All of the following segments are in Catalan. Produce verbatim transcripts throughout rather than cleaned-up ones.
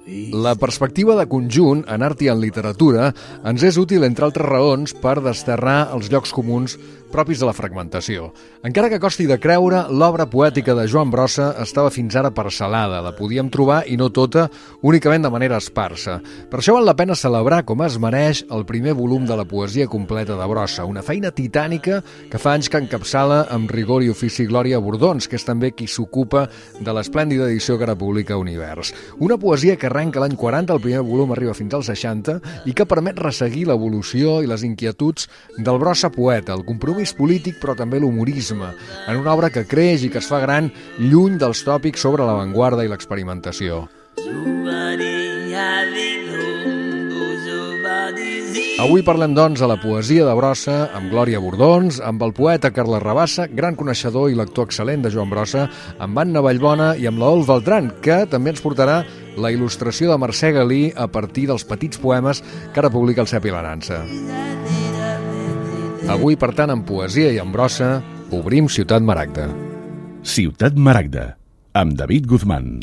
La perspectiva de conjunt en art i en literatura ens és útil, entre altres raons, per desterrar els llocs comuns propis de la fragmentació. Encara que costi de creure, l'obra poètica de Joan Brossa estava fins ara parcel·lada. La podíem trobar, i no tota, únicament de manera esparsa. Per això val la pena celebrar, com es mereix, el primer volum de la poesia completa de Brossa, una feina titànica que fa anys que encapçala amb rigor i ofici Glòria Bordons, que és també qui s'ocupa de l'esplèndida edició que ara publica Univers. Una poesia que arrenca l'any quaranta, el primer volum arriba fins als seixanta, i que permet resseguir l'evolució i les inquietuds del Brossa poeta, el compromís polític però també l'humorisme, en una obra que creix i que es fa gran lluny dels tòpics sobre l'avantguarda i l'experimentació. Avui parlem, doncs, de la poesia de Brossa amb Glòria Bordons, amb el poeta Carles Rabassa, gran coneixedor i lector excel·lent de Joan Brossa, amb Anna Vallbona i amb l'Olf Beltran, que també ens portarà la il·lustració de Mercè Galí a partir dels petits poemes que ara publica el Cep i la Nansa. Avui, per tant, amb poesia i amb Brossa, obrim Ciutat Maragda. Ciutat Maragda, amb David Guzmán.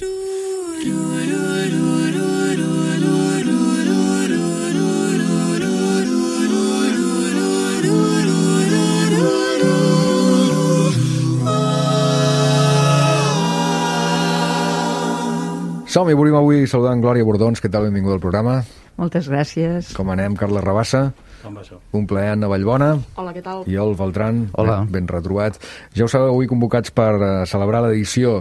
Som-hi, obrim avui saludant Glòria Bordons. Què tal? Benvinguda al programa. Moltes gràcies. Com anem, Carles Rabassa? Com va això? Un plaer, Anna Vallbona. Hola, què tal? I el Beltran. Hola. Ben, ben retrobat. Ja ho sabeu, avui convocats per uh, celebrar l'edició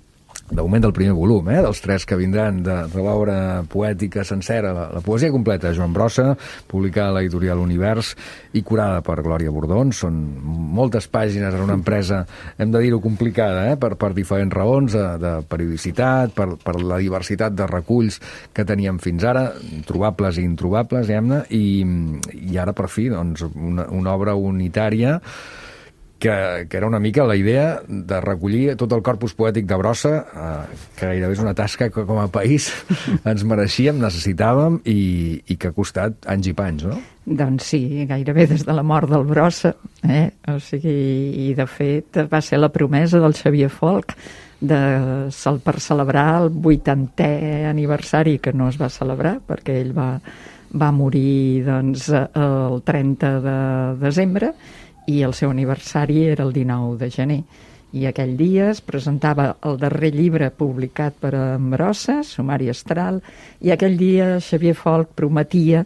de moment del primer volum, eh, dels tres que vindran de, de l'obra poètica sencera, la, la poesia completa de Joan Brossa, publicada a l'editorial Univers i curada per Glòria Bordons. Són moltes pàgines en una empresa, hem de dir-ho, complicada, eh, per, per diferents raons, de, de periodicitat, per, per la diversitat de reculls que teníem fins ara, trobables i introbables, diguem-ne, i, i ara, per fi, doncs, una, una obra unitària Que, que era una mica la idea de recollir tot el corpus poètic de Brossa, eh, que gairebé és una tasca que com a país ens mereixíem, necessitàvem i, i que ha costat anys i panys, no? Doncs sí, gairebé des de la mort del Brossa, eh? O sigui, i de fet va ser la promesa del Xavier Folch de, per celebrar el vuitantè aniversari, que no es va celebrar perquè ell va, va morir doncs, el trenta de desembre, i el seu aniversari era el dinou de gener. I aquell dia es presentava el darrer llibre publicat per en Brossa, Sumari Astral, i aquell dia Xavier Folch prometia,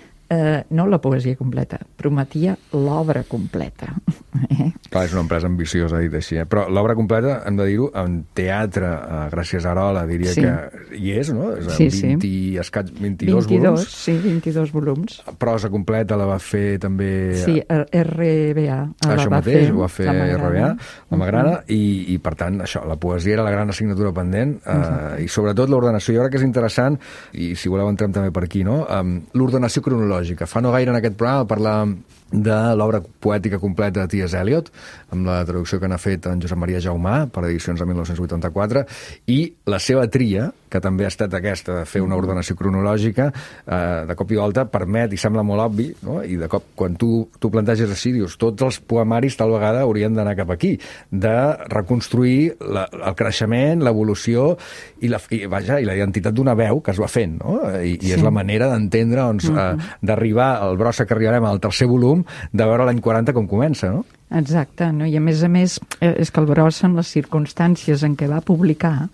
eh, no la poesia completa, prometia l'obra completa. Eh? Clar, és una empresa ambiciosa, dit així, eh? Però l'obra completa, hem de dir-ho, en teatre, eh, gràcies a Arola, diria sí. que hi és, no? És sí, vint, sí. Escaig, vint-i-dos vint-i-dos volums. Sí, vint-i-dos volums. Prosa completa la va fer també... Sí, R B A. Això va mateix, fer, ho va fer R B A, la Magrana, uh -huh. i, i per tant, això, la poesia era la gran assignatura pendent, eh, uh -huh. i sobretot l'ordenació. Jo crec que és interessant, i si voleu entrem també per aquí, no? Um, l'ordenació cronològica. Fa no gaire en aquest programa parlàvem de l'obra poètica completa de T S Eliot, amb la traducció que n'ha fet en Josep Maria Jaumà per edicions de mil nou-cents vuitanta-quatre, i la seva tria, que també ha estat aquesta, de fer una ordenació cronològica, eh, de cop i volta permet, i sembla molt obvi, no? I de cop, quan tu, tu planteges així, dius, tots els poemaris tal vegada haurien d'anar cap aquí, de reconstruir la, el creixement, l'evolució i la, i, vaja, i la identitat d'una veu que es va fent, no? I, i és sí. la manera d'entendre, doncs, uh -huh. eh, d'arribar al Brossa, que arribarem al tercer volum, de veure l'any quaranta com comença, no? Exacte, no? I a més a més, eh, és que el Brossa, en les circumstàncies en què va publicar,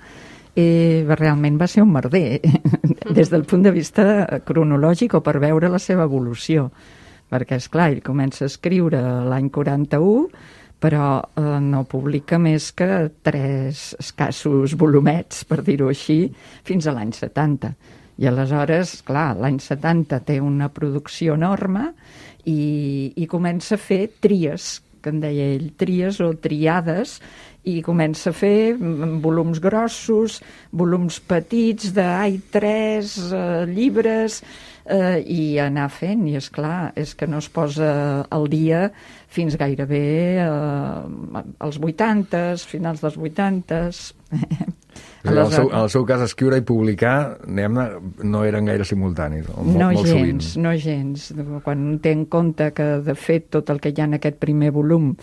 eh, realment va ser un merder, des del punt de vista cronològic o per veure la seva evolució. Perquè, és clar, ell comença a escriure l'any quaranta-u, però eh, no publica més que tres escassos volumets, per dir-ho així, fins a l'any setanta. I aleshores, clar, l'any setanta té una producció enorme i, i comença a fer tries, que en deia ell, tries o triades, i comença a fer volums grossos, volums petits de ai, tres eh, llibres, eh, i anar fent, i és clar, és que no es posa al dia fins gairebé eh, als vuitantes, finals dels vuitantes. En el, seu, en el seu cas, escriure i publicar, no eren gaire simultanis, o molt, no molt gens, sovint. No gens, quan té en compte que, de fet, tot el que hi ha en aquest primer volum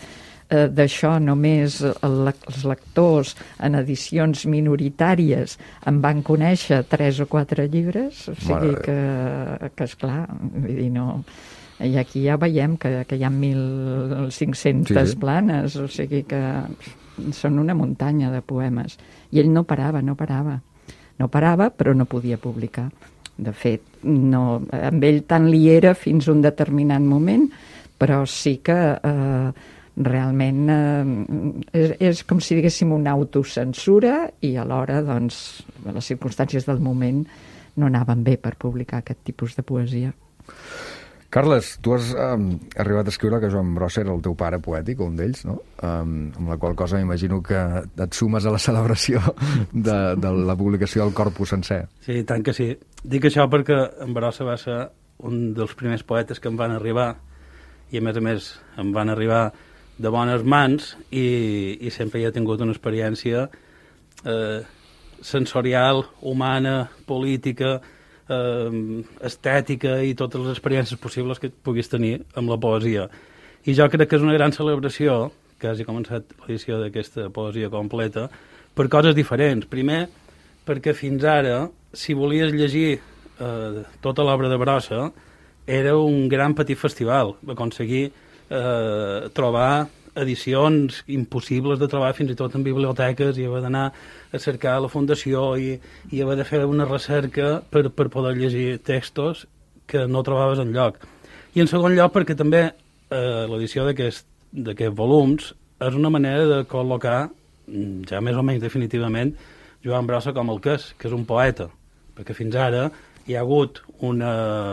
eh, d'això només el, els lectors en edicions minoritàries en van conèixer tres o quatre llibres, o sigui que, que esclar, vull dir, no... I aquí ja veiem que, que hi ha mil cinc-centes sí, sí. planes, o sigui que són una muntanya de poemes. I ell no parava, no parava. No parava, però no podia publicar. De fet, no, amb ell tant li era fins a un determinat moment, però sí que eh, realment eh, és, és com si diguéssim una autocensura i alhora, doncs, les circumstàncies del moment no anaven bé per publicar aquest tipus de poesia. Carles, tu has um, arribat a escriure que Joan Brossa era el teu pare poètic, un d'ells, no? Um, amb la qual cosa m'imagino que et sumes a la celebració de, de la publicació del corpus sencer. Sí, tant que sí. Dic això perquè en Brossa va ser un dels primers poetes que em van arribar i, a més a més, em van arribar de bones mans i, i sempre hi he tingut una experiència eh, sensorial, humana, política, Eh, estètica i totes les experiències possibles que puguis tenir amb la poesia. I jo crec que és una gran celebració, que hagi començat l'edició d'aquesta poesia completa, per coses diferents. Primer, perquè fins ara, si volies llegir eh, tota l'obra de Brossa, era un gran petit festival, aconseguir eh, trobar edicions impossibles de trobar fins i tot en biblioteques, i haver d'anar a cercar a la fundació i, i haver de fer una recerca per, per poder llegir textos que no trobaves enlloc. I en segon lloc perquè també eh, l'edició d'aquests volums és una manera de col·locar, ja més o menys definitivament, Joan Brossa com el que és, que és un poeta, perquè fins ara hi ha hagut una...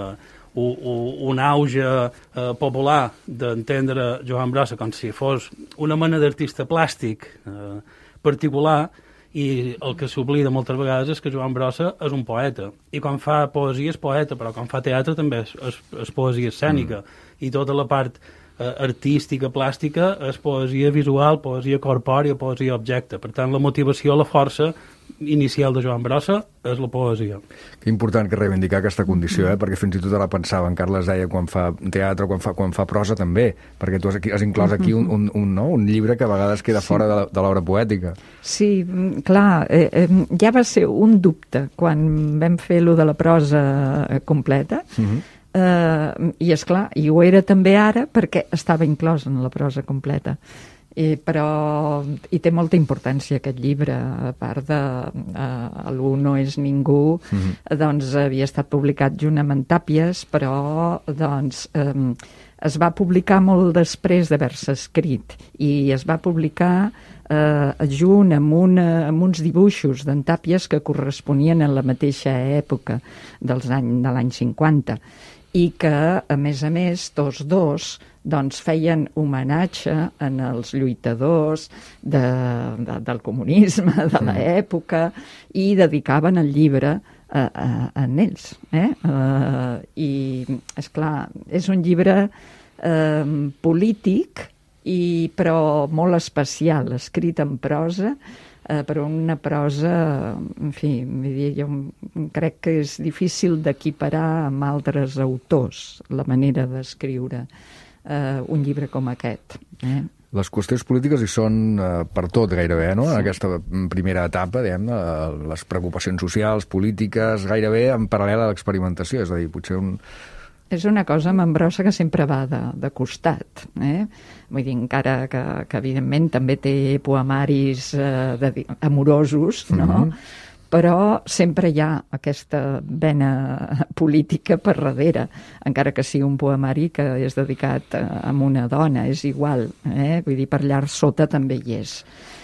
un auge eh, popular d'entendre Joan Brossa com si fos una mena d'artista plàstic eh, particular, i el que s'oblida moltes vegades és que Joan Brossa és un poeta, i quan fa poesia és poeta, però quan fa teatre també és, és, és poesia escènica, mm. i tota la part eh, artística, plàstica, és poesia visual, poesia corpòria, poesia objecte. Per tant, la motivació, la força inicial de Joan Brossa és la poesia. Que important que reivindicar aquesta condició, eh? Perquè fins i tot ara pensava, en Carles deia, quan fa teatre, quan fa, quan fa prosa també, perquè tu has, has inclòs aquí un, un, un, no? un llibre que a vegades queda sí. fora de, de l'obra poètica. Sí, clar, eh, eh, ja va ser un dubte quan vam fer lo de la prosa completa, uh-huh. eh, i és clar, i ho era també ara perquè estava inclòs en la prosa completa. I, però hi té molta importància aquest llibre, a part de uh, l'U no és ningú, mm-hmm. doncs havia estat publicat junt amb en Tàpies, però doncs um, es va publicar molt després d'haver-se escrit, i es va publicar uh, junt amb, una, amb uns dibuixos d'en Tàpies que corresponien a la mateixa època dels any, de l'any cinquanta, i que, a més a més, tots dos doncs feien homenatge en els lluitadors de, de, del comunisme, de l'època, i dedicaven el llibre a, a, a ells. Eh? Uh, I, esclar, és un llibre uh, polític, i, però molt especial, escrit en prosa, uh, però una prosa, en fi, jo crec que és difícil d'equiparar amb altres autors, la manera d'escriure Uh, un llibre com aquest. Eh? Les qüestions polítiques hi són uh, per tot gairebé, no? Sí. En aquesta primera etapa, diguem, uh, les preocupacions socials, polítiques, gairebé en paral·lel a l'experimentació, és a dir, potser un... És una cosa amb en Brossa que sempre va de, de costat, eh? Vull dir, encara que, que evidentment també té poemaris uh, de, amorosos, no? Mm-hmm. Però sempre hi ha aquesta vena política per darrere, encara que sigui un poemari que és dedicat a una dona, és igual, eh? Vull dir, per allà sota també hi és.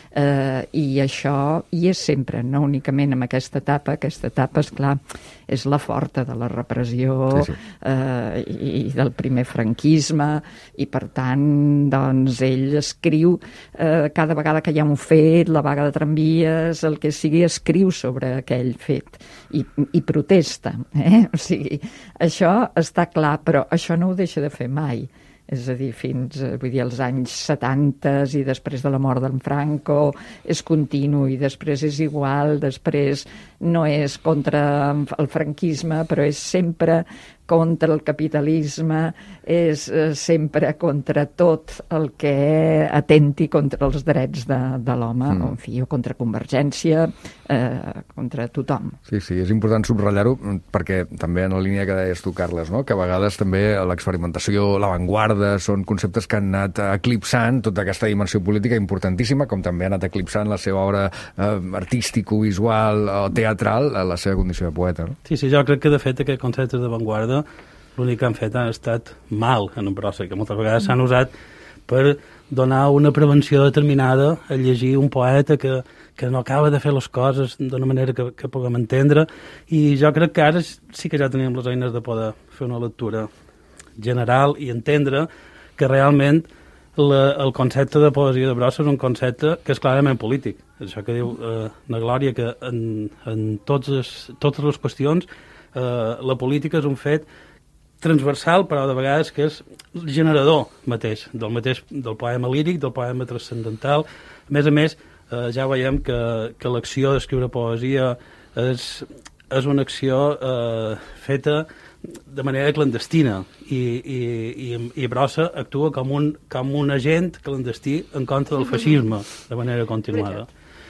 Eh, I això hi és sempre, no únicament en aquesta etapa. Aquesta etapa, esclar, és la forta de la repressió, sí, sí. Eh, i, i del primer franquisme, i per tant, doncs, ell escriu eh, cada vegada que hi ha un fet, la vaga de tramvies, el que sigui, escriu sobre aquell fet i, i protesta, eh? O sigui, això està clar, però això no ho deixa de fer mai. És a dir, fins vull dir, als anys setanta i després de la mort d'en Franco és continu, i després és igual, després no és contra el franquisme, però és sempre contra el capitalisme, és eh, sempre contra tot el que atenti contra els drets de, de l'home, mm. o, en fi, o contra Convergència, eh, contra tothom. Sí, sí, és important subratllar-ho perquè també en la línia que deies tu, Carles, no? Que a vegades també l'experimentació, l'avantguarda, són conceptes que han anat eclipsant tota aquesta dimensió política importantíssima, com també ha anat eclipsant la seva obra eh, artístico-visual o teatral, a la seva condició de poeta. No? Sí, sí, jo crec que de fet aquests conceptes d'avantguarda l'únic que han fet ha estat mal en un prosa, que moltes vegades s'han usat per donar una prevenció determinada a llegir un poeta que, que no acaba de fer les coses d'una manera que, que puguem entendre, i jo crec que ara sí que ja tenim les eines de poder fer una lectura general i entendre que realment la, el concepte de poesia de brossa és un concepte que és clarament polític. Això que diu eh, la Glòria, que en, en tots es, totes les qüestions eh, la política és un fet transversal, però de vegades que és generador mateix, del mateix del poema líric, del poema transcendental. A més a més, eh, ja veiem que, que l'acció d'escriure poesia és, és una acció eh, feta de manera clandestina, i, i, i, i Brossa actua com un, com un agent clandestí en contra del feixisme de manera continuada.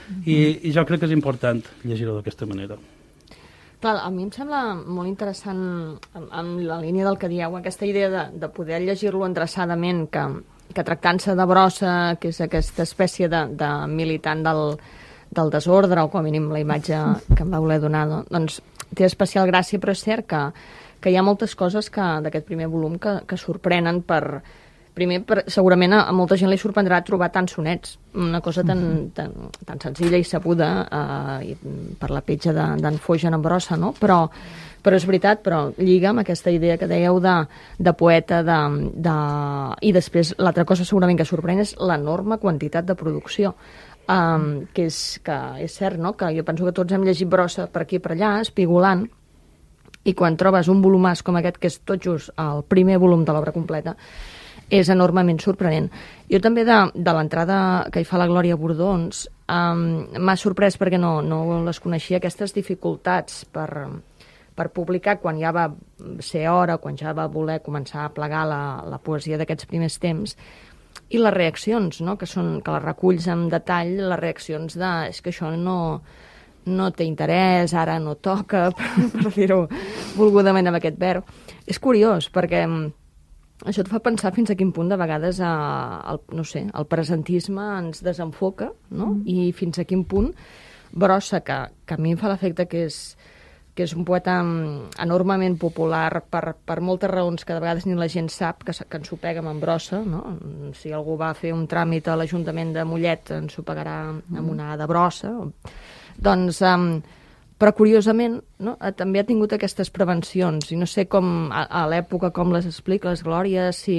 I, i jo crec que és important llegir-ho d'aquesta manera. Clar, a mi em sembla molt interessant, en, en la línia del que dieu, aquesta idea de, de poder llegir-lo endreçadament, que, que tractant-se de Brossa, que és aquesta espècie de, de militant del, del desordre, o com a mínim la imatge que em va voler donar, doncs té especial gràcia, però és cert que, que hi ha moltes coses que d'aquest primer volum que, que sorprenen per... Primer, per, segurament a, a molta gent li sorprendrà trobar tants sonets, una cosa tan, tan, tan senzilla i sabuda, eh, i per la petja d'en de, Foix en Brossa, no? Però, però és veritat, però lliga amb aquesta idea que dèieu de, de poeta, de, de... i després l'altra cosa segurament que sorprèn és l'enorme quantitat de producció, um, que, és, que és cert, no? Que jo penso que tots hem llegit Brossa per aquí i per allà, espigolant, i quan trobes un volumàs com aquest, que és tot just el primer volum de l'obra completa, és enormement sorprenent. Jo també de, de l'entrada que hi fa la Glòria Bordons um, m'ha sorprès perquè no, no les coneixia, aquestes dificultats per, per publicar quan ja va ser hora, quan ja va voler començar a plegar la, la poesia d'aquests primers temps, i les reaccions, no? Que són, que les reculls amb detall, les reaccions de és que això no, no té interès, ara no toca, per, per dir-ho volgudament amb aquest verb. És curiós, perquè això et fa pensar fins a quin punt de vegades a, el, no sé, el presentisme ens desenfoca, no? Mm. I fins a quin punt Brossa, que, que a mi em fa l'efecte que és, que és un poeta enormement popular per, per moltes raons que de vegades ni la gent sap, que, que ens ho pega amb Brossa, no? Si algú va fer un tràmit a l'Ajuntament de Mollet ens ho pagarà amb una A de Brossa. Doncs... Um, però curiosament, no, també ha tingut aquestes prevencions, i no sé com a, a l'època com les explica les Glòries, si,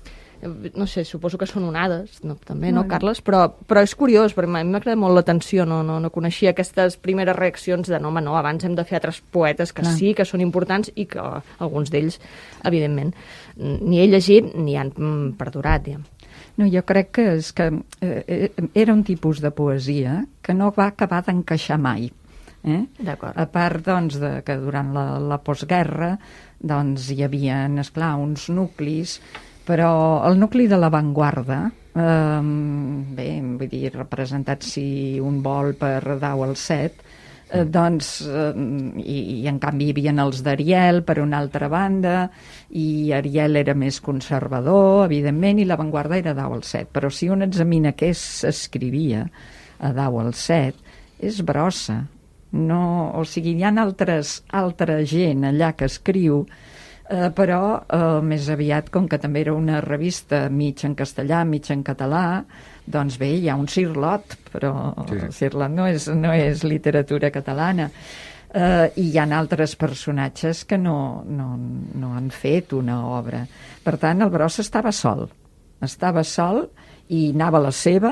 no sé, suposo que són onades, no, també, no, Carles? Però, però és curiós, perquè a mi m'ha cridat molt l'atenció, no, no, no coneixia aquestes primeres reaccions de no, home, no, abans hem de fer altres poetes que Clar. sí, que són importants, i que alguns d'ells, evidentment, ni he llegit ni han perdurat, ja. No, jo crec que, és que eh, era un tipus de poesia que no va acabar d'encaixar mai. Eh? A part, doncs, de, que durant la, la postguerra doncs, hi havia, esclar, uns nuclis, però el nucli de l'avantguarda, eh, bé, vull dir, representat, si un vol, per Dau al Set, eh, doncs, eh, i, i en canvi hi havia els d'Ariel, per una altra banda, i Ariel era més conservador, evidentment, i l'avantguarda era Dau al Set. Però si un examina què s'escrivia a Dau al Set, és Brossa. No, o sigui, hi ha altres, altra gent allà que escriu, eh, però eh, més aviat, com que també era una revista mig en castellà, mig en català, doncs bé, hi ha un Cirlot, però sí. Cirlot no és, no és literatura catalana. Eh, i hi ha altres personatges que no, no, no han fet una obra. Per tant, el Brossa estava sol. Estava sol i anava a la seva,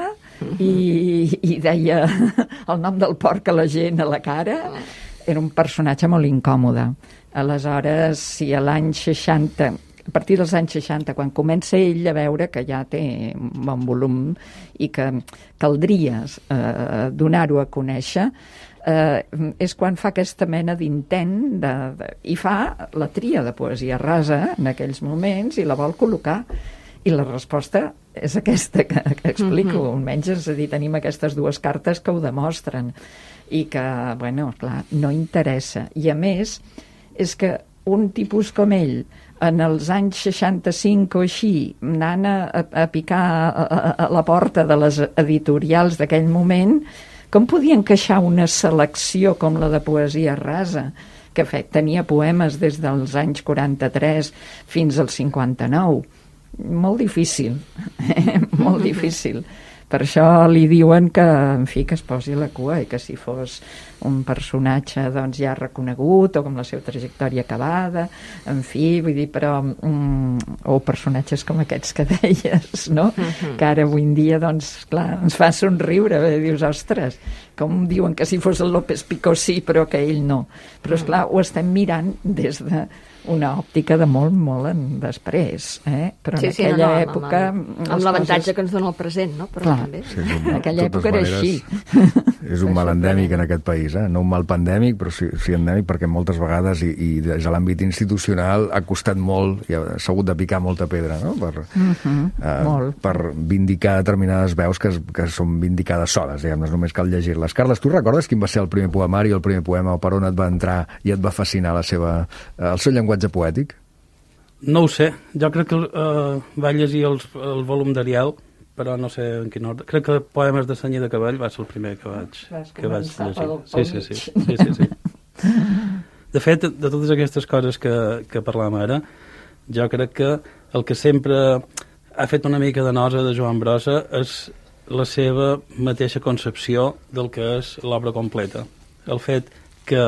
i, i deia el nom del porc a la gent a la cara. Era un personatge molt incòmode. Aleshores, si a l'any seixanta, a partir dels anys seixanta, quan comença ell a veure que ja té un bon volum i que caldria eh, donar-ho a conèixer, eh, és quan fa aquesta mena d'intent de, de, i fa la tria de poesia rasa en aquells moments i la vol col·locar. I la resposta és aquesta que, que explico, mm-hmm. almenys, és a dir, tenim aquestes dues cartes que ho demostren i que, bueno, clar, no interessa. I a més, és que un tipus com ell, en els anys seixanta-cinc o així, anant a, a picar a, a, a la porta de les editorials d'aquell moment, com podia encaixar una selecció com la de poesia rasa, que fet, tenia poemes des dels anys quaranta-tres fins al cinquanta-nou? Molt difícil, molt difícil. Per això li diuen que, en fi, que es posi la cua i que si fos un personatge doncs, ja reconegut o com la seva trajectòria acabada, en fi, vull dir, però... Mm, o personatges com aquests que deies, no? Uh-huh. Que ara avui en dia, doncs, clar, ens fa somriure, eh? Dius, ostres, com diuen que si fos el López Picó sí, però que ell no. Però, esclar, ho estem mirant des de una òptica de molt, molt en després, eh? Però sí, en aquella sí, no, no, època... Amb, amb, amb l'avantatge coses... que ens dona el present, no? Però clar, també. Sí, un, en aquella època maneres, era així. És un mal endèmic en aquest país, eh? No un mal pandèmic, però sí, sí endèmic, perquè moltes vegades, i, i des de l'àmbit institucional, ha costat molt, i s'ha hagut de picar molta pedra, no? Per, uh-huh, eh, molt. per vindicar determinades veus que, que són vindicades soles, diguem-ne, només cal llegir-les. Carles, tu recordes quin va ser el primer poemari o el primer poema, o per on et va entrar i et va fascinar la seva, el seu llenguatge poètic? No ho sé, jo crec que uh, vaig llegir els, el volum d'Ariel, però no sé en quin ordre. Crec que Poemes de Seny i de Cavall va ser el primer que vaig, que vaig llegir. Sí, sí, sí, sí, sí, sí. De fet, de totes aquestes coses que, que parlàvem ara, jo crec que el que sempre ha fet una mica de nosa de Joan Brossa és la seva mateixa concepció del que és l'obra completa. El fet que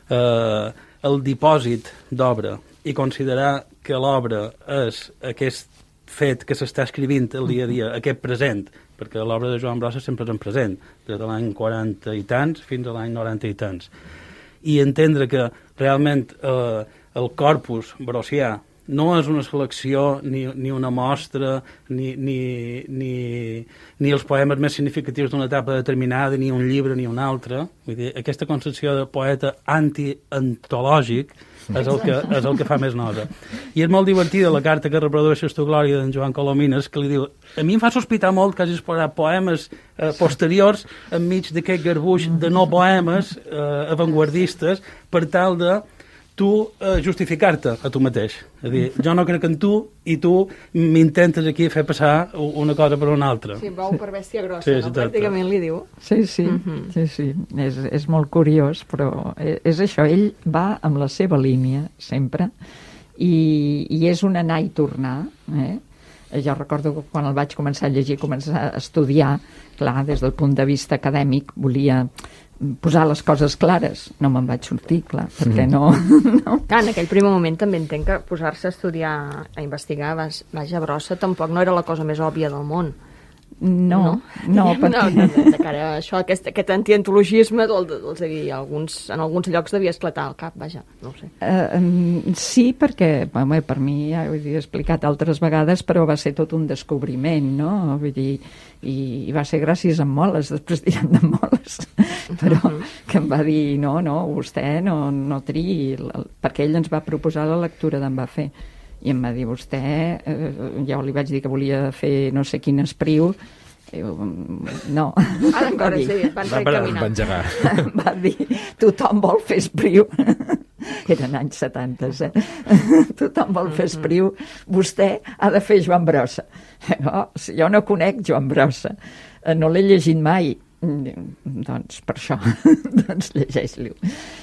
eh, el dipòsit d'obra i considerar que l'obra és aquest fet que s'està escrivint el dia a dia, aquest present, perquè l'obra de Joan Brossa sempre és en present, des de l'any quaranta i tants fins a l'any noranta i tants. I entendre que realment eh, el corpus brossià no és una selecció, ni, ni una mostra, ni, ni, ni, ni els poemes més significatius d'una etapa determinada, ni un llibre ni un altre. Vull dir, aquesta concepció de poeta anti-antològic és el, que, és el que fa més nosa. I és molt divertida la carta que reprodueixes tu, Glòria, d'en Joan Colomines, que li diu: a mi em fa sospitar molt que hagis posat poemes eh, posteriors enmig d'aquest garbuix de no poemes eh, avantguardistes per tal de tu eh, justificar-te a tu mateix. És a dir, jo no crec en tu i tu m'intentes aquí fer passar una cosa per una altra. Sí, bou per bèstia grossa, sí, no? Pràcticament li diu. Sí, sí, uh-huh. sí, sí. És, és molt curiós, però és això, ell va amb la seva línia, sempre, i, i és un anar i tornar, eh? Jo recordo que quan el vaig començar a llegir, començar a estudiar, clar, des del punt de vista acadèmic, volia posar les coses clares. No me'n vaig sortir, clar, perquè no... no. Clar, en aquell primer moment també entenc que posar-se a estudiar, a investigar, vas, vaja, Brossa, tampoc no era la cosa més òbvia del món. No, no, no, perquè... no, de, de cara a això, aquest, aquest antiantologisme, el, el, el, alguns, en alguns llocs devia esclatar al cap, vaja, no ho sé. Uh, sí, perquè, bueno, per mi, ja ho he explicat altres vegades, però va ser tot un descobriment, no? Vull dir, i, i va ser gràcies a Moles, després diran de Moles, però que em va dir, no, no, vostè no, no triï, perquè ell ens va proposar la lectura d'en va fer. I em va dir, vostè, eh, ja li vaig dir que volia fer no sé quin espriu, eh, no. Ah, d'acord, sí, van recaminar. Va engegar. Va dir, tothom vol fer espriu. Eren anys setanta, eh? Tothom vol fer espriu. Vostè ha de fer Joan Brossa. Oh, si jo no conec Joan Brossa, no l'he llegit mai. Doncs per això, doncs llegeix-lo.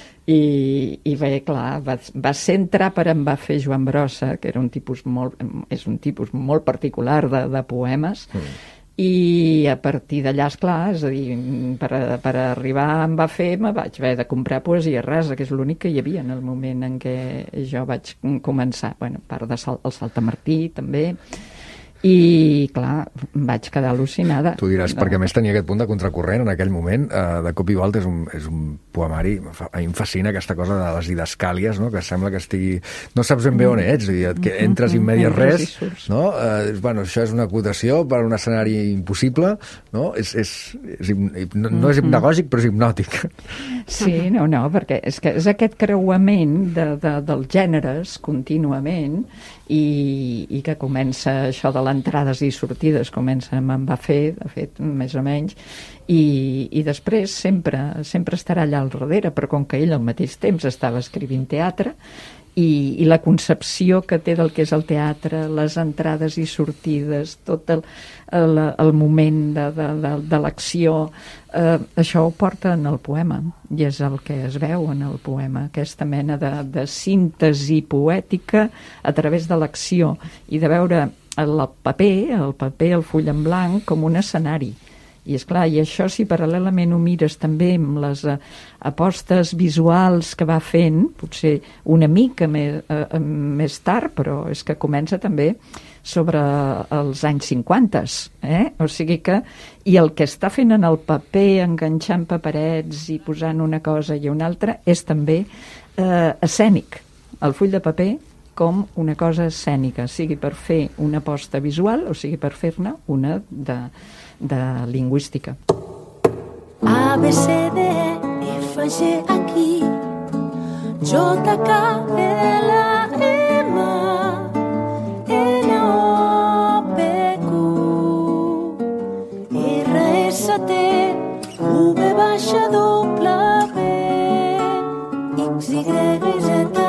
I, i bé, clar, va, va ser entrar per em va fer Joan Brossa, que era un tipus molt, és un tipus molt particular de, de poemes, mm. i a partir d'allà, esclar, és a dir, per, per arribar a em va fer, me vaig haver de comprar poesia rasa, que és l'únic que hi havia en el moment en què jo vaig començar, bueno, a part de Sal, el Saltamartí, també, i clar, vaig quedar al·lucinada. Tu diràs, de... perquè més tenia aquest punt de contracorrent en aquell moment, eh, de cop i volta és un, és un poemari, a mi em fascina aquesta cosa de les didascàlies, no? Que sembla que estigui... No saps ben bé on ets, i que entres i medies res, no? Eh, bueno, això és una acotació per a un escenari impossible, no? És, és, és, no, no és hipnagògic, però és hipnòtic. Sí, no, no, perquè és que és aquest creuament de, de, dels gèneres contínuament i, i que comença això de l'entrades i sortides, comença amb en va fer, de fet, més o menys, i, i després sempre, sempre estarà allà al darrere, però com que ell al mateix temps estava escrivint teatre, I, i la concepció que té del que és el teatre, les entrades i sortides, tot el, el, el moment de, de, de, de l'acció, eh, això ho porta en el poema, i és el que es veu en el poema, aquesta mena de, de síntesi poètica a través de l'acció, i de veure el paper, el paper, el full en blanc, com un escenari. I és clar, i això si paral·lelament ho mires també amb les uh, apostes visuals que va fent, potser una mica més, uh, més tard, però és que comença també sobre els anys cinquanta, eh? O sigui que, i el que està fent en el paper, enganxant paperets i posant una cosa i una altra, és també uh, escènic. El full de paper com una cosa escènica, sigui per fer una aposta visual o sigui per fer-ne una de, de lingüística. A, B, C, D, E, F, G, aquí J, K, L, M, N, O, P, Q R, S, T, V, baixa, W X, Y, Z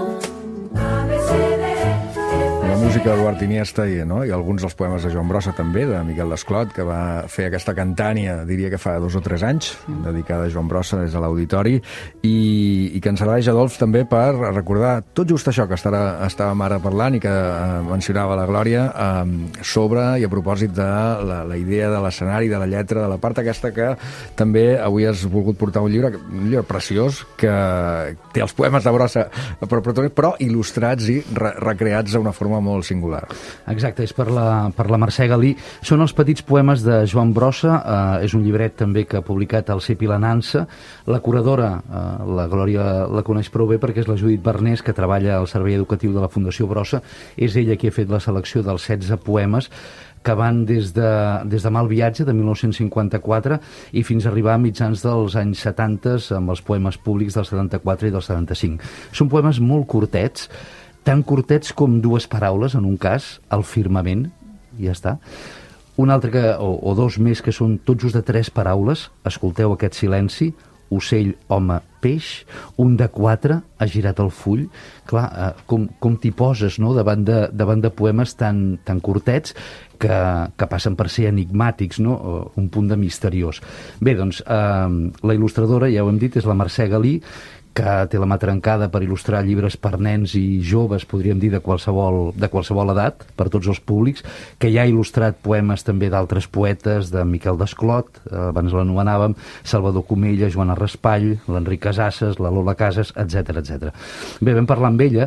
música d'Eduard Iniesta i, no? I alguns dels poemes de Joan Brossa també, de Miquel Desclot, que va fer aquesta cantània, diria que fa dos o tres anys, dedicada a Joan Brossa des de l'Auditori, i, i que ens serveix, Adolf, també per recordar tot just això que estarà, estàvem ara parlant i que eh, mencionava la Glòria, eh, sobre i a propòsit de la, la idea de l'escenari, de la lletra, de la part aquesta que també avui has volgut portar un llibre, un llibre preciós, que té els poemes de Brossa, però, però, però il·lustrats i re, recreats d'una forma molt singular. Exacte, és per la, per la Mercè Galí. Són els petits poemes de Joan Brossa, eh, és un llibret també que ha publicat el Cep i la Nansa. La curadora, eh, la Glòria la coneix prou bé perquè és la Judit Bernés, que treballa al servei educatiu de la Fundació Brossa. És ella qui ha fet la selecció dels setze poemes que van des de, des de Mal viatge, de mil nou-cents cinquanta-quatre, i fins a arribar a mitjans dels anys setanta, amb els poemes públics del setanta-quatre i del setanta-cinc. Són poemes molt curtets, tan curtets com dues paraules, en un cas, el firmament, i ja està. Un altre, que, o, o dos més, que són tot just de tres paraules, escolteu aquest silenci, ocell, home, peix, un de quatre, ha girat el full. Clar, eh, com, com t'hi poses, no?, davant de, davant de poemes tan, tan curtets que, que passen per ser enigmàtics, no?, un punt de misteriós. Bé, doncs, eh, la il·lustradora, ja ho hem dit, és la Mercè Galí, que té la mà trencada per il·lustrar llibres per nens i joves, podríem dir, de qualsevol, de qualsevol edat, per tots els públics, que ja ha il·lustrat poemes també d'altres poetes, de Miquel Desclot, eh, abans l'anomenàvem, Salvador Comella, Joana Raspall, l'Enric Casasses, la Lola Casas, etcètera, etcètera. Bé, vam parlar amb ella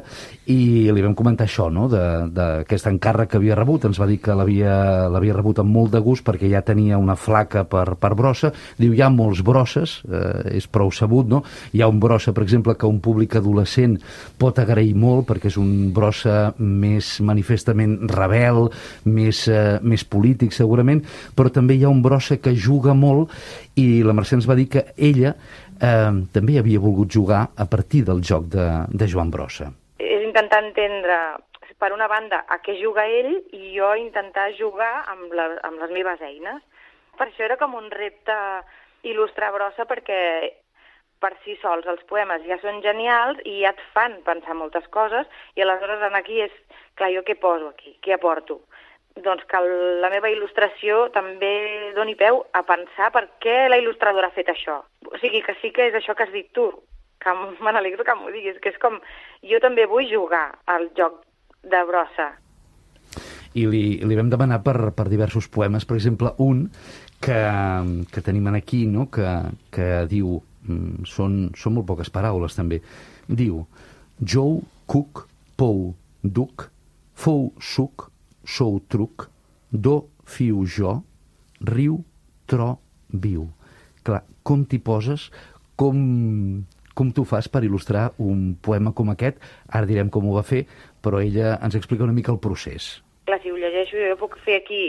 i li vam comentar això, no?, d'aquest encàrrec que havia rebut. Ens va dir que l'havia rebut amb molt de gust perquè ja tenia una flaca per, per Brossa. Diu, hi ha molts Brosses, eh, és prou sabut, no? Hi ha un Brossa, per exemple, que un públic adolescent pot agrair molt perquè és un Brossa més manifestament rebel, més, eh, més polític segurament, però també hi ha un Brossa que juga molt, i la Mercè ens va dir que ella eh, també havia volgut jugar a partir del joc de, de Joan Brossa. És intentar entendre, per una banda, a què juga ell i jo intentar jugar amb, la, amb les meves eines. Per això era com un repte il·lustrar Brossa, perquè per si sols els poemes ja són genials i ja et fan pensar moltes coses, i aleshores aquí és, clar, jo què poso aquí, què aporto? Doncs que la meva il·lustració també doni peu a pensar per què la il·lustradora ha fet això. O sigui, que sí que és això que has dit tu, que me n'alegro que m'ho diguis, que és com, jo també vull jugar al joc de Brossa. I li, li vam demanar per, per diversos poemes, per exemple, un que, que tenim aquí, no?, que, que diu, són, són molt poques paraules també, diu, jou, cuc, pou, duc, fou, suc, sou, truc, do, fiu, jo, riu, tro, viu. Clar, com t'hi poses, com, com t'ho fas per il·lustrar un poema com aquest? Ara direm com ho va fer, però ella ens explica una mica el procés. Clar, si ho llegeixo, jo puc fer aquí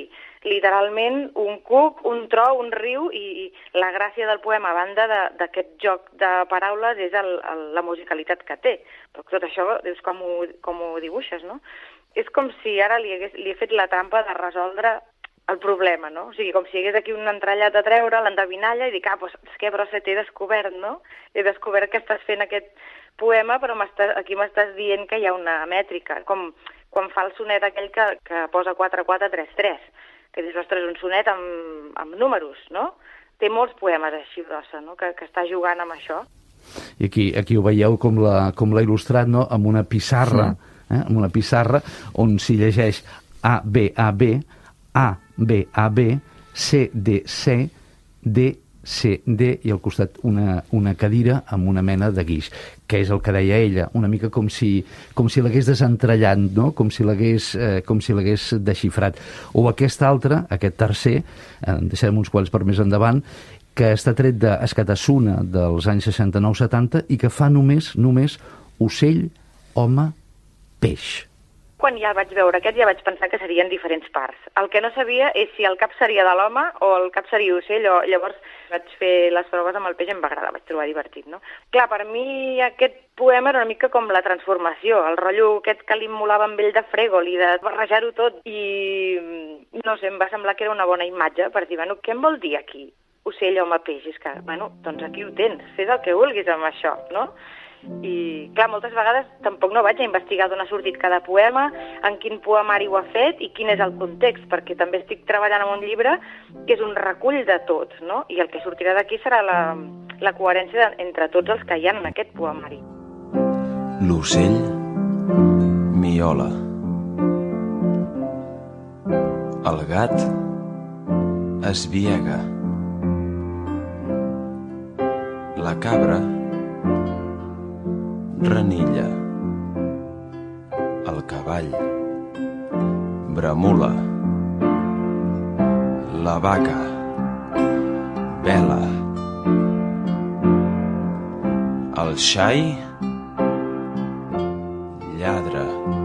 literalment un cuc, un tro, un riu, i, i la gràcia del poema, a banda d'aquest joc de paraules, és el, el, la musicalitat que té. Però tot això, dius, com ho, com ho dibuixes, no? És com si ara li, hagués, li he fet la trampa de resoldre el problema, no? O sigui, com si hi hagués aquí un entrellat a treure, l'endevinalla, i dic, ah, doncs és que, Brossa, t'he descobert, no? He descobert que estàs fent aquest poema, però aquí m'estàs dient que hi ha una mètrica, com quan fa el sonet aquell que, que posa quatre quatre tres tres, que dius, ostres, un sonet amb, amb números, no? Té molts poemes així, Brossa, no? Que, que està jugant amb això. I aquí, aquí ho veieu com l'ha com l'ha il·lustrat, no? Amb una pissarra, eh? Amb una pissarra on s'hi llegeix A, B, A, B, A, B, A, B, C, D, C, D, C, D, i al costat una, una cadira amb una mena de guix, que és el que deia ella, una mica com si, com si l'hagués desentrellat, no? Com si l'hagués eh, com si l'hagués desxifrat. O aquest altre, aquest tercer, eh, deixem uns quants per més endavant, que està tret d'Escatasuna dels anys seixanta-nou setanta i que fa només, només ocell, home, peix. Quan ja el vaig veure aquest ja vaig pensar que serien diferents parts. El que no sabia és si el cap seria de l'home o el cap seria ocell, o llavors vaig fer les proves amb el peix i em va agradar, vaig trobar divertit, no? Clar, per mi aquest poema era una mica com la transformació, el rotllo aquest que li molava amb ell de frègol i de barrejar-ho tot, i no sé, em va semblar que era una bona imatge per dir, bueno, què em vol dir aquí? Ocell, home, peix, és que, bueno, doncs aquí ho tens, fes el que vulguis amb això, no? I, clar, moltes vegades tampoc no vaig a investigar d'on ha sortit cada poema, en quin poemari ho ha fet i quin és el context, perquè també estic treballant en un llibre que és un recull de tot, no? I el que sortirà d'aquí serà la, la coherència entre tots els que hi ha en aquest poemari. L'ocell miola. El gat es viega. La cabra renilla. El cavall bramula. La vaca bela. El xai lladra.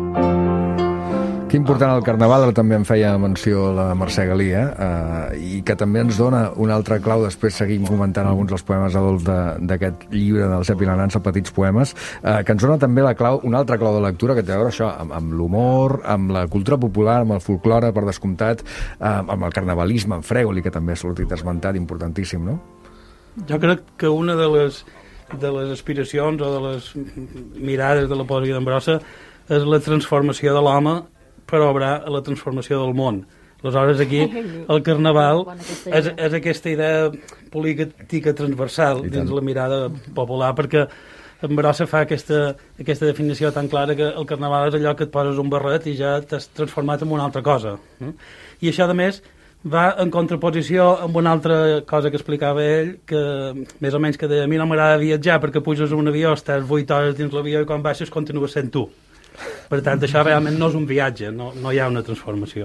Que important el Carnaval, ara també en feia menció la Mercè Galí, eh? Uh, i que també ens dona una altra clau, després seguim comentant alguns dels poemes, Adolf, d'aquest llibre del Cep i la Nansa, Petits Poemes, uh, que ens dona també la clau, una altra clau de lectura que té a veure això, amb, amb l'humor, amb la cultura popular, amb el folklore, per descomptat, uh, amb el carnavalisme, amb Frègoli, que també ha sortit esmentat, importantíssim, no? Jo crec que una de les, de les aspiracions o de les mirades de la poesia d'en Brossa és la transformació de l'home per obrar a la transformació del món. Aleshores, aquí, el Carnaval és, és aquesta idea política transversal dins la mirada popular, perquè en Brossa fa aquesta, aquesta definició tan clara que el Carnaval és allò que et poses un barret i ja t'has transformat en una altra cosa. I això, a més, va en contraposició amb una altra cosa que explicava ell, que més o menys que deia, a mi no m'agrada viatjar perquè puges a un avió, estàs vuit hores dins l'avió i quan baixes continues sent tu. Per tant, això realment no és un viatge, no, no hi ha una transformació.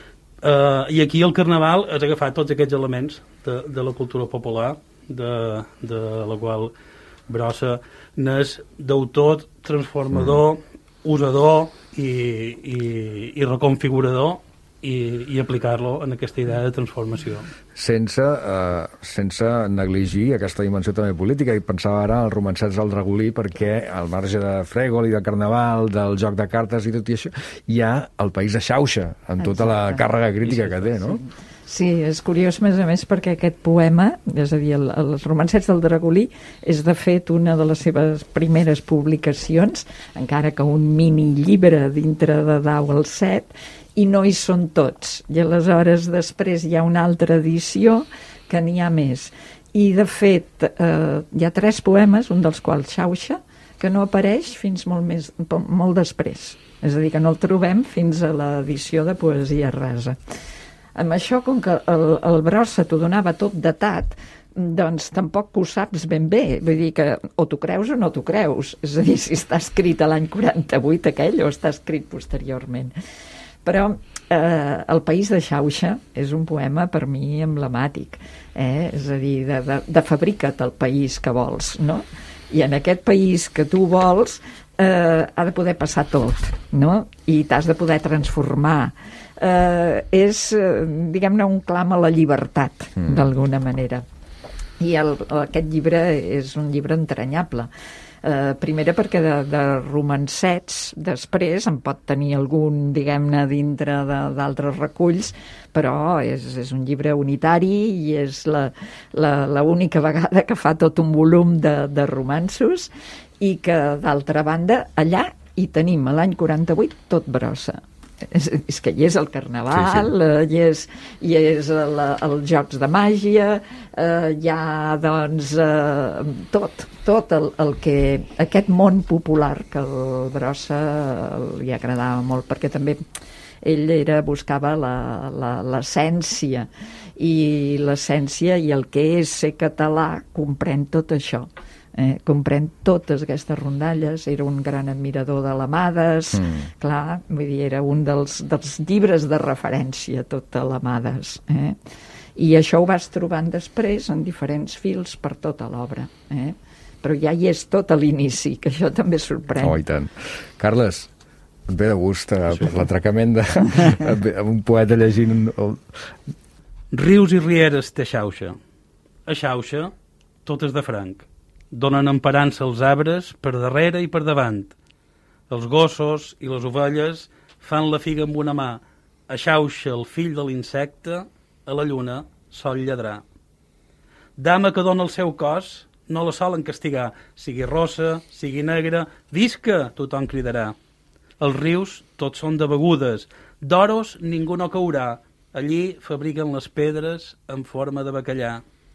Uh, I aquí el Carnaval has agafat tots aquests elements de, de la cultura popular, de, de la qual Brossa n'és d'autor, transformador, mm. usador i, i, i reconfigurador, i, i aplicar-lo en aquesta idea de transformació. Sense, eh, sense negligir aquesta dimensió també política, i pensava ara als romancets del Dragolí, perquè al marge de Frègol i de Carnaval, del joc de cartes i tot i això, hi ha el País de Xauxa, amb tota la càrrega crítica que té, no? Sí, és curiós, més a més, perquè aquest poema, és a dir, el, els romancets del Dragolí, és de fet una de les seves primeres publicacions, encara que un mini llibre dintre de Dau al set, i no hi són tots. I aleshores després hi ha una altra edició que n'hi ha més. I de fet eh, hi ha tres poemes, un dels quals Xauxa, que no apareix fins molt, més, molt després. És a dir, que no el trobem fins a l'edició de Poesia Rasa. Amb això, com que el, el Brossa t'ho donava tot datat, doncs tampoc ho saps ben bé. Vull dir que o t'ho creus o no t'ho creus. És a dir, si està escrit a l'any quaranta-vuit aquell o està escrit posteriorment. Però eh, El País de Xauxa és un poema per mi emblemàtic, eh? És a dir, de, de, de fabrica't el país que vols, no? I en aquest país que tu vols eh, ha de poder passar tot. no? I t'has de poder transformar. Eh, és, diguem-ne, un clam a la llibertat, mm. d'alguna manera. I el, aquest llibre és un llibre entranyable. Eh, primera perquè de, de romancets després en pot tenir algun, diguem-ne, dintre d'altres reculls, però és, és un llibre unitari i és la, la, la única vegada que fa tot un volum de, de romanços, i que, d'altra banda, allà hi tenim l'any quaranta-vuit tot Brossa. És, és que hi és el Carnaval, sí, sí. hi és, hi és el, els Jocs de Màgia, eh, hi ha, doncs, eh, tot, tot el, el que... aquest món popular que el Brossa li agradava molt, perquè també ell era, buscava l'essència, i l'essència i el que és ser català comprèn tot això. Eh, comprèn totes aquestes rondalles, era un gran admirador de l'Amades, mm. clar, vull dir, era un dels, dels llibres de referència, tot a l'Amades, eh? I això ho vas trobant després en diferents fils per tota l'obra, eh? Però ja hi és tot a l'inici, que això també sorprèn. Oh, i tant. Carles, et ve de gust eh, sí. per l'atracament de, amb un poeta llegint... El... Rius i rieres té xauxa. A xauxa, tot és de franc. Donen emparança als arbres per darrere i per davant. Els gossos i les ovelles fan la figa amb una mà. A xauxa el fill de l'insecte, a la lluna sol lladrar. Dama que dona el seu cos, no la solen castigar, sigui rossa, sigui negra, visca, tothom cridarà. Els rius tots són de begudes, d'oros ningú no caurà, allí fabriquen les pedres en forma de bacallà.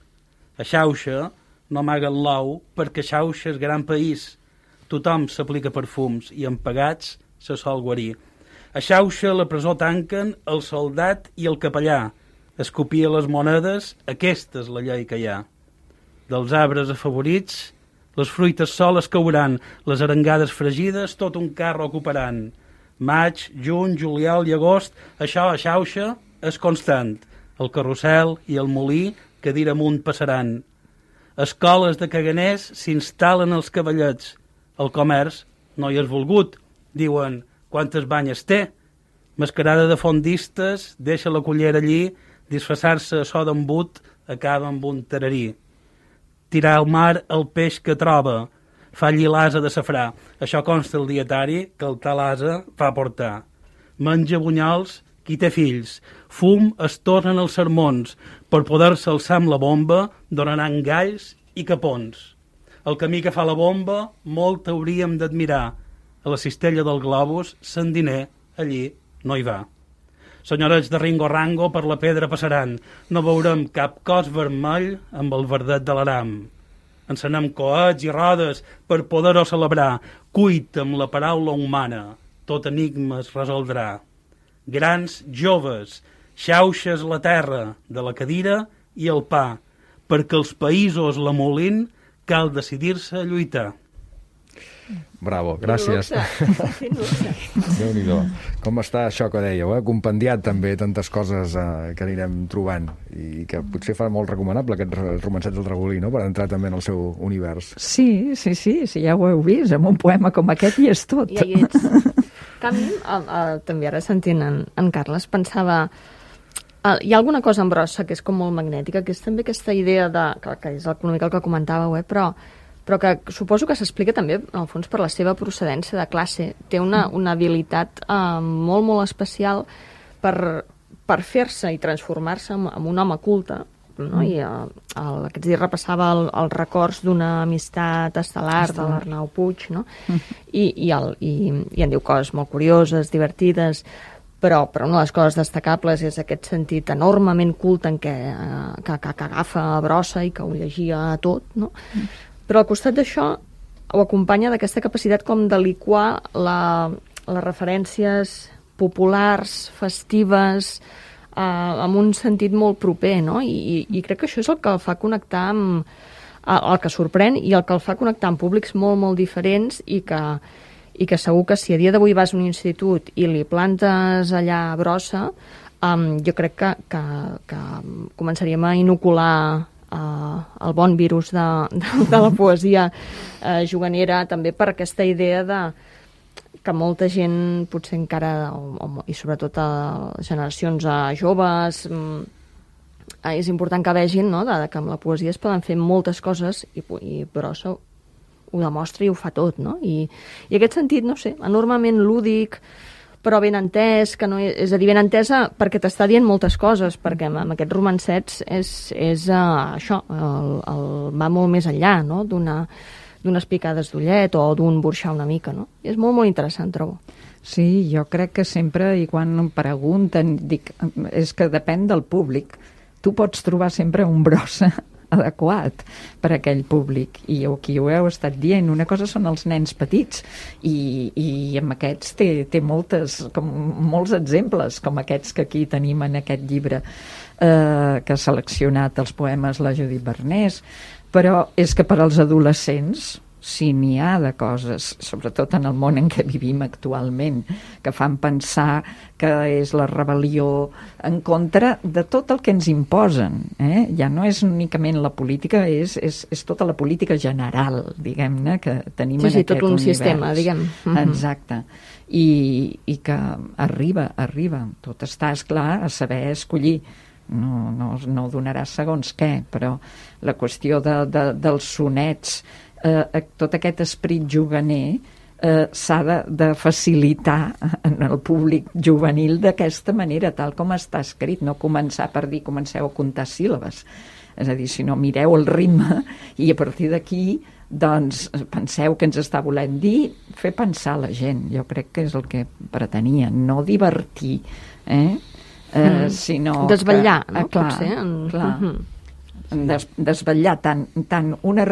A xauxa no amaguen l'ou perquè Xauxa és gran país. Tothom s'aplica perfums i en pagats se sol guarir. A Xauxa la presó tanquen el soldat i el capellà. Es copia les monedes, aquesta és la llei que hi ha. Dels arbres afavorits, les fruites soles cauran, les arengades fregides tot un carro ocuparan. Maig, juny, juliol i agost, això a Xauxa és constant. El carrusel i el molí que dir amunt passaran. Escoles de caganers s'instal·len els cavallets. El comerç no hi és volgut. Diuen, quantes banyes té? Mascarada de fondistes, deixa la cullera allí, disfressar-se a so d'embut, acaba amb un tararí. Tirar al mar el peix que troba, fa l'asa de safrà. Això consta el dietari que el tal asa fa portar. Menja bunyols qui té fills. Fum es tornen els sermons. Per poder-se alçar amb la bomba, donaran galls i capons. El camí que fa la bomba, molt hauríem d'admirar. A la cistella del globus, s'endiner, allí no hi va. Senyorets de Ringo Rango per la pedra passaran. No veurem cap cos vermell amb el verdet de l'aram. Encenem coets i rodes per poder-ho celebrar. Cuit amb la paraula humana, tot enigma es resoldrà. Grans joves, Xauxa és la terra de la cadira i el pa, perquè els països la molin cal decidir-se a lluitar. Bravo, gràcies. Déu-n'hi-do. Com està això que dèieu, eh? Compendiat també tantes coses eh, que anirem trobant i que potser fa molt recomanable aquests romancets del Regolí, no?, per entrar també en el seu univers. Sí, sí, sí, sí, ja ho heu vist, amb un poema com aquest hi és tot. Ja hi ets. Canvi, el, el, també ara sentint en, en Carles, pensava... El, hi ha alguna cosa en Brossa que és com molt magnètica, que és també aquesta idea de... que, que és una mica el que comentàveu, eh? però, però que suposo que s'explica també, en el fons, per la seva procedència de classe. Té una, una habilitat eh, molt, molt especial per, per fer-se i transformar-se en, en un home culte, no? I el, el, aquests dies repassava el, els records d'una amistat estel·lar de l'Arnau Puig, no? I, i, el, i, i en diu coses molt curioses, divertides, però, però una de les coses destacables és aquest sentit enormement culte en què, eh, que, que, que agafa a Brossa i que ho llegia tot, no? Però al costat d'això ho acompanya d'aquesta capacitat com de liquar la, les referències populars, festives, eh, amb un sentit molt proper, no? I, i, i crec que això és el que el fa connectar amb... el que sorprèn i el que el fa connectar amb públics molt, molt diferents i que, i que segur que si a dia d'avui vas a un institut i li plantes allà a Brossa, um, jo crec que, que, que començaríem a inocular uh, el bon virus de, de, de la poesia uh, juganera, també per aquesta idea de que molta gent potser encara, o, o, i sobretot a generacions a joves, eh, és important que vegin, no?, de, de que amb la poesia es poden fer moltes coses i, i Brossa ho demostra i ho fa tot, no? I, i aquest sentit, no sé, enormement lúdic, però ben entès, que no és, és a dir, ben entesa perquè t'està dient moltes coses, perquè amb, amb aquests romancets és, és uh, això, el, el, va molt més enllà, no?, d'una d'unes picades d'ullet o d'un burxar una mica, no? I és molt, molt interessant, trobo. Sí, jo crec que sempre, i quan em pregunten, dic, és que depèn del públic. Tu pots trobar sempre un Brossa adequat per a aquell públic, i aquí ho heu estat dient. Una cosa són els nens petits, i, i amb aquests té, té moltes, com, molts exemples, com aquests que aquí tenim en aquest llibre eh, que ha seleccionat els poemes la Judit Bernés, però és que per als adolescents, si n'hi ha de coses, sobretot en el món en què vivim actualment, que fan pensar que és la rebel·lió en contra de tot el que ens imposen. Eh? Ja no és únicament la política, és, és, és tota la política general, diguem-ne, que tenim sí, en sí, aquest tot un univers. sistema, diguem. Exacte. I, i que arriba, arriba. Tot està, esclar, a saber escollir. No, no, no donarà segons què, però la qüestió de, de, dels sonets, eh, tot aquest esperit juganer eh, s'ha de, de facilitar en el públic juvenil d'aquesta manera, tal com està escrit, no començar per dir comenceu a comptar síl·labes, és a dir, si no mireu el ritme i a partir d'aquí doncs penseu que ens està volent dir, fer pensar la gent. Jo crec que és el que pretenia, no divertir, eh? Eh, sinó desvetllar, que, no? Eh, clar, Potser, en... clar. Uh-huh. Des, desvetllar tant, tant una,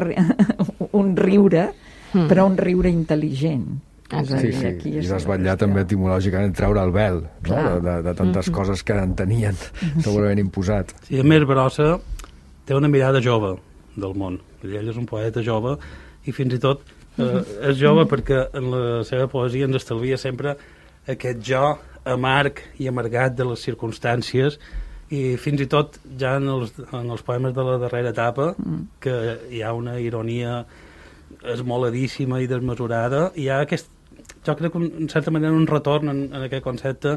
un riure, mm. però un riure intel·ligent. Sí, sí, i desvetllar també etimològicament, treure el vel, no? de, de, de tantes mm-hmm. coses que en tenien segurament imposat. Sí, a més, Brossa té una mirada jove del món. Ell és un poeta jove i fins i tot eh, és jove perquè en la seva poesia ens estalvia sempre aquest jo amarg i amargat de les circumstàncies, i fins i tot ja en els, en els poemes de la darrera etapa, mm. que hi ha una ironia esmoladíssima i desmesurada, hi ha aquest, jo crec que en certa manera un retorn en, en aquest concepte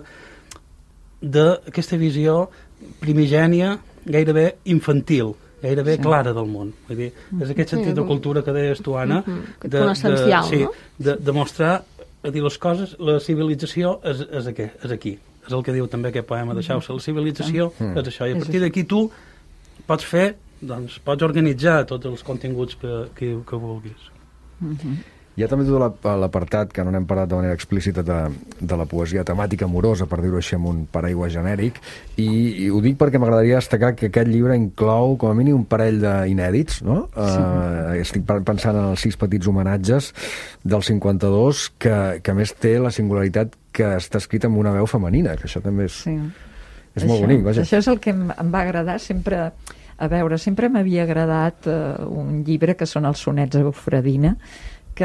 d'aquesta visió primigènia, gairebé infantil, gairebé sí. clara del món. Vull dir, és aquest sentit sí, de cultura que deies tu, Anna, mm-hmm. de, essencial, de, sí, no? de, de mostrar a dir les coses, la civilització és, és, aquí, és aquí. És el que diu també aquest poema de Chaucer. La civilització mm. és això. I a partir d'aquí tu pots fer, doncs, pots organitzar tots els continguts que, que, que vulguis. Mm-hmm. Hi ha també tot l'apartat, que no n'hem parlat de manera explícita, de, de la poesia temàtica amorosa, per dir-ho així, amb un paraigua genèric, i, i ho dic perquè m'agradaria destacar que aquest llibre inclou com a mínim un parell d'inèdits, no? Sí. Uh, estic pensant en els sis petits homenatges del cinquanta-dos, que, que a més té la singularitat que està escrit amb una veu femenina, que això també és, sí. és això, molt bonic. Vaja. Això és el que em, em va agradar sempre. A veure, sempre m'havia agradat uh, un llibre que són els sonets a Eufredina, que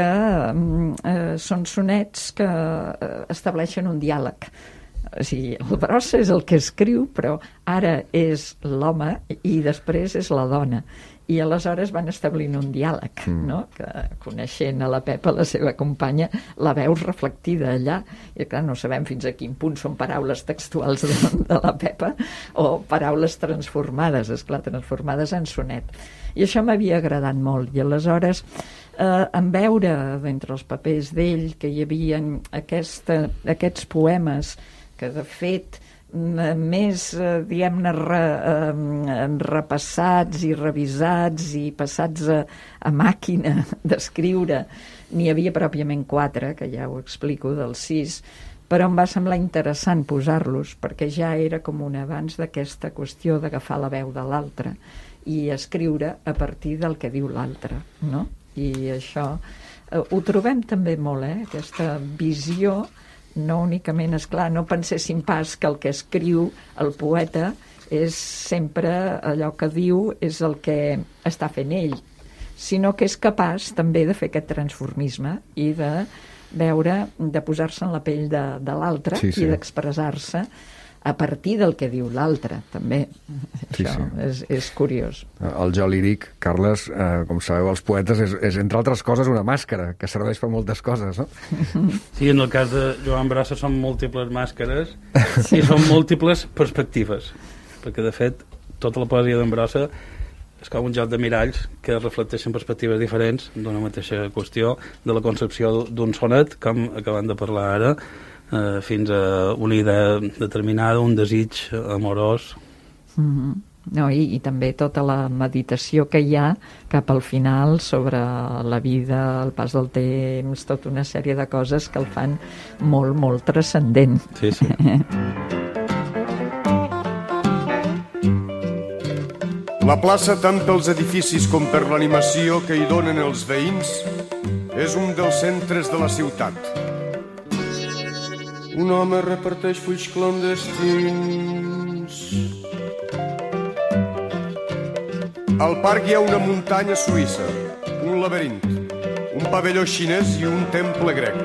eh, són sonets que eh, estableixen un diàleg. O sigui, el Brossa és el que escriu, però ara és l'home i després és la dona. I aleshores van establint un diàleg, mm. no? Que, coneixent a la Pepa, la seva companya, la veus reflectida allà. I clar, no sabem fins a quin punt són paraules textuals de, de la Pepa o paraules transformades, esclar, transformades en sonet. I això m'havia agradat molt. I aleshores, eh, en veure d'entre els papers d'ell que hi havia aquesta, aquests poemes que de fet més, eh, diguem-ne, re, eh, repassats i revisats i passats a, a màquina d'escriure, n'hi havia pròpiament quatre, que ja ho explico, dels sis, però em va semblar interessant posar-los, perquè ja era com un avanç d'aquesta qüestió d'agafar la veu de l'altre i escriure a partir del que diu l'altre, no? I això eh, ho trobem també molt, eh? Aquesta visió. No únicament, esclar, no penséssim pas que el que escriu el poeta és sempre allò que diu, és el que està fent ell, sinó que és capaç també de fer aquest transformisme i de veure, de posar-se en la pell de, de l'altre, sí, sí. I d'expressar-se a partir del que diu l'altre, també. Sí, Això sí. És, és curiós. El jo líric, Carles, eh, com sabeu, els poetes, és, és, entre altres coses, una màscara, que serveix per moltes coses, no? Sí, en el cas de Joan Brossa són múltiples màscares i són múltiples perspectives, perquè, de fet, tota la poesia d'en Brossa és com un joc de miralls que reflecteixen perspectives diferents d'una mateixa qüestió, de la concepció d'un sonet, com acabem de parlar ara, eh, fins a una idea determinada, un desig amorós. Mm-hmm. No, i, i també tota la meditació que hi ha cap al final sobre la vida, el pas del temps, tota una sèrie de coses que el fan molt, molt transcendent. Sí, sí. La plaça, tant pels edificis com per l'animació que hi donen els veïns, és un dels centres de la ciutat. Un home reparteix fulls clandestins. Al parc hi ha una muntanya suïssa, un laberint, un pavelló xinès i un temple grec.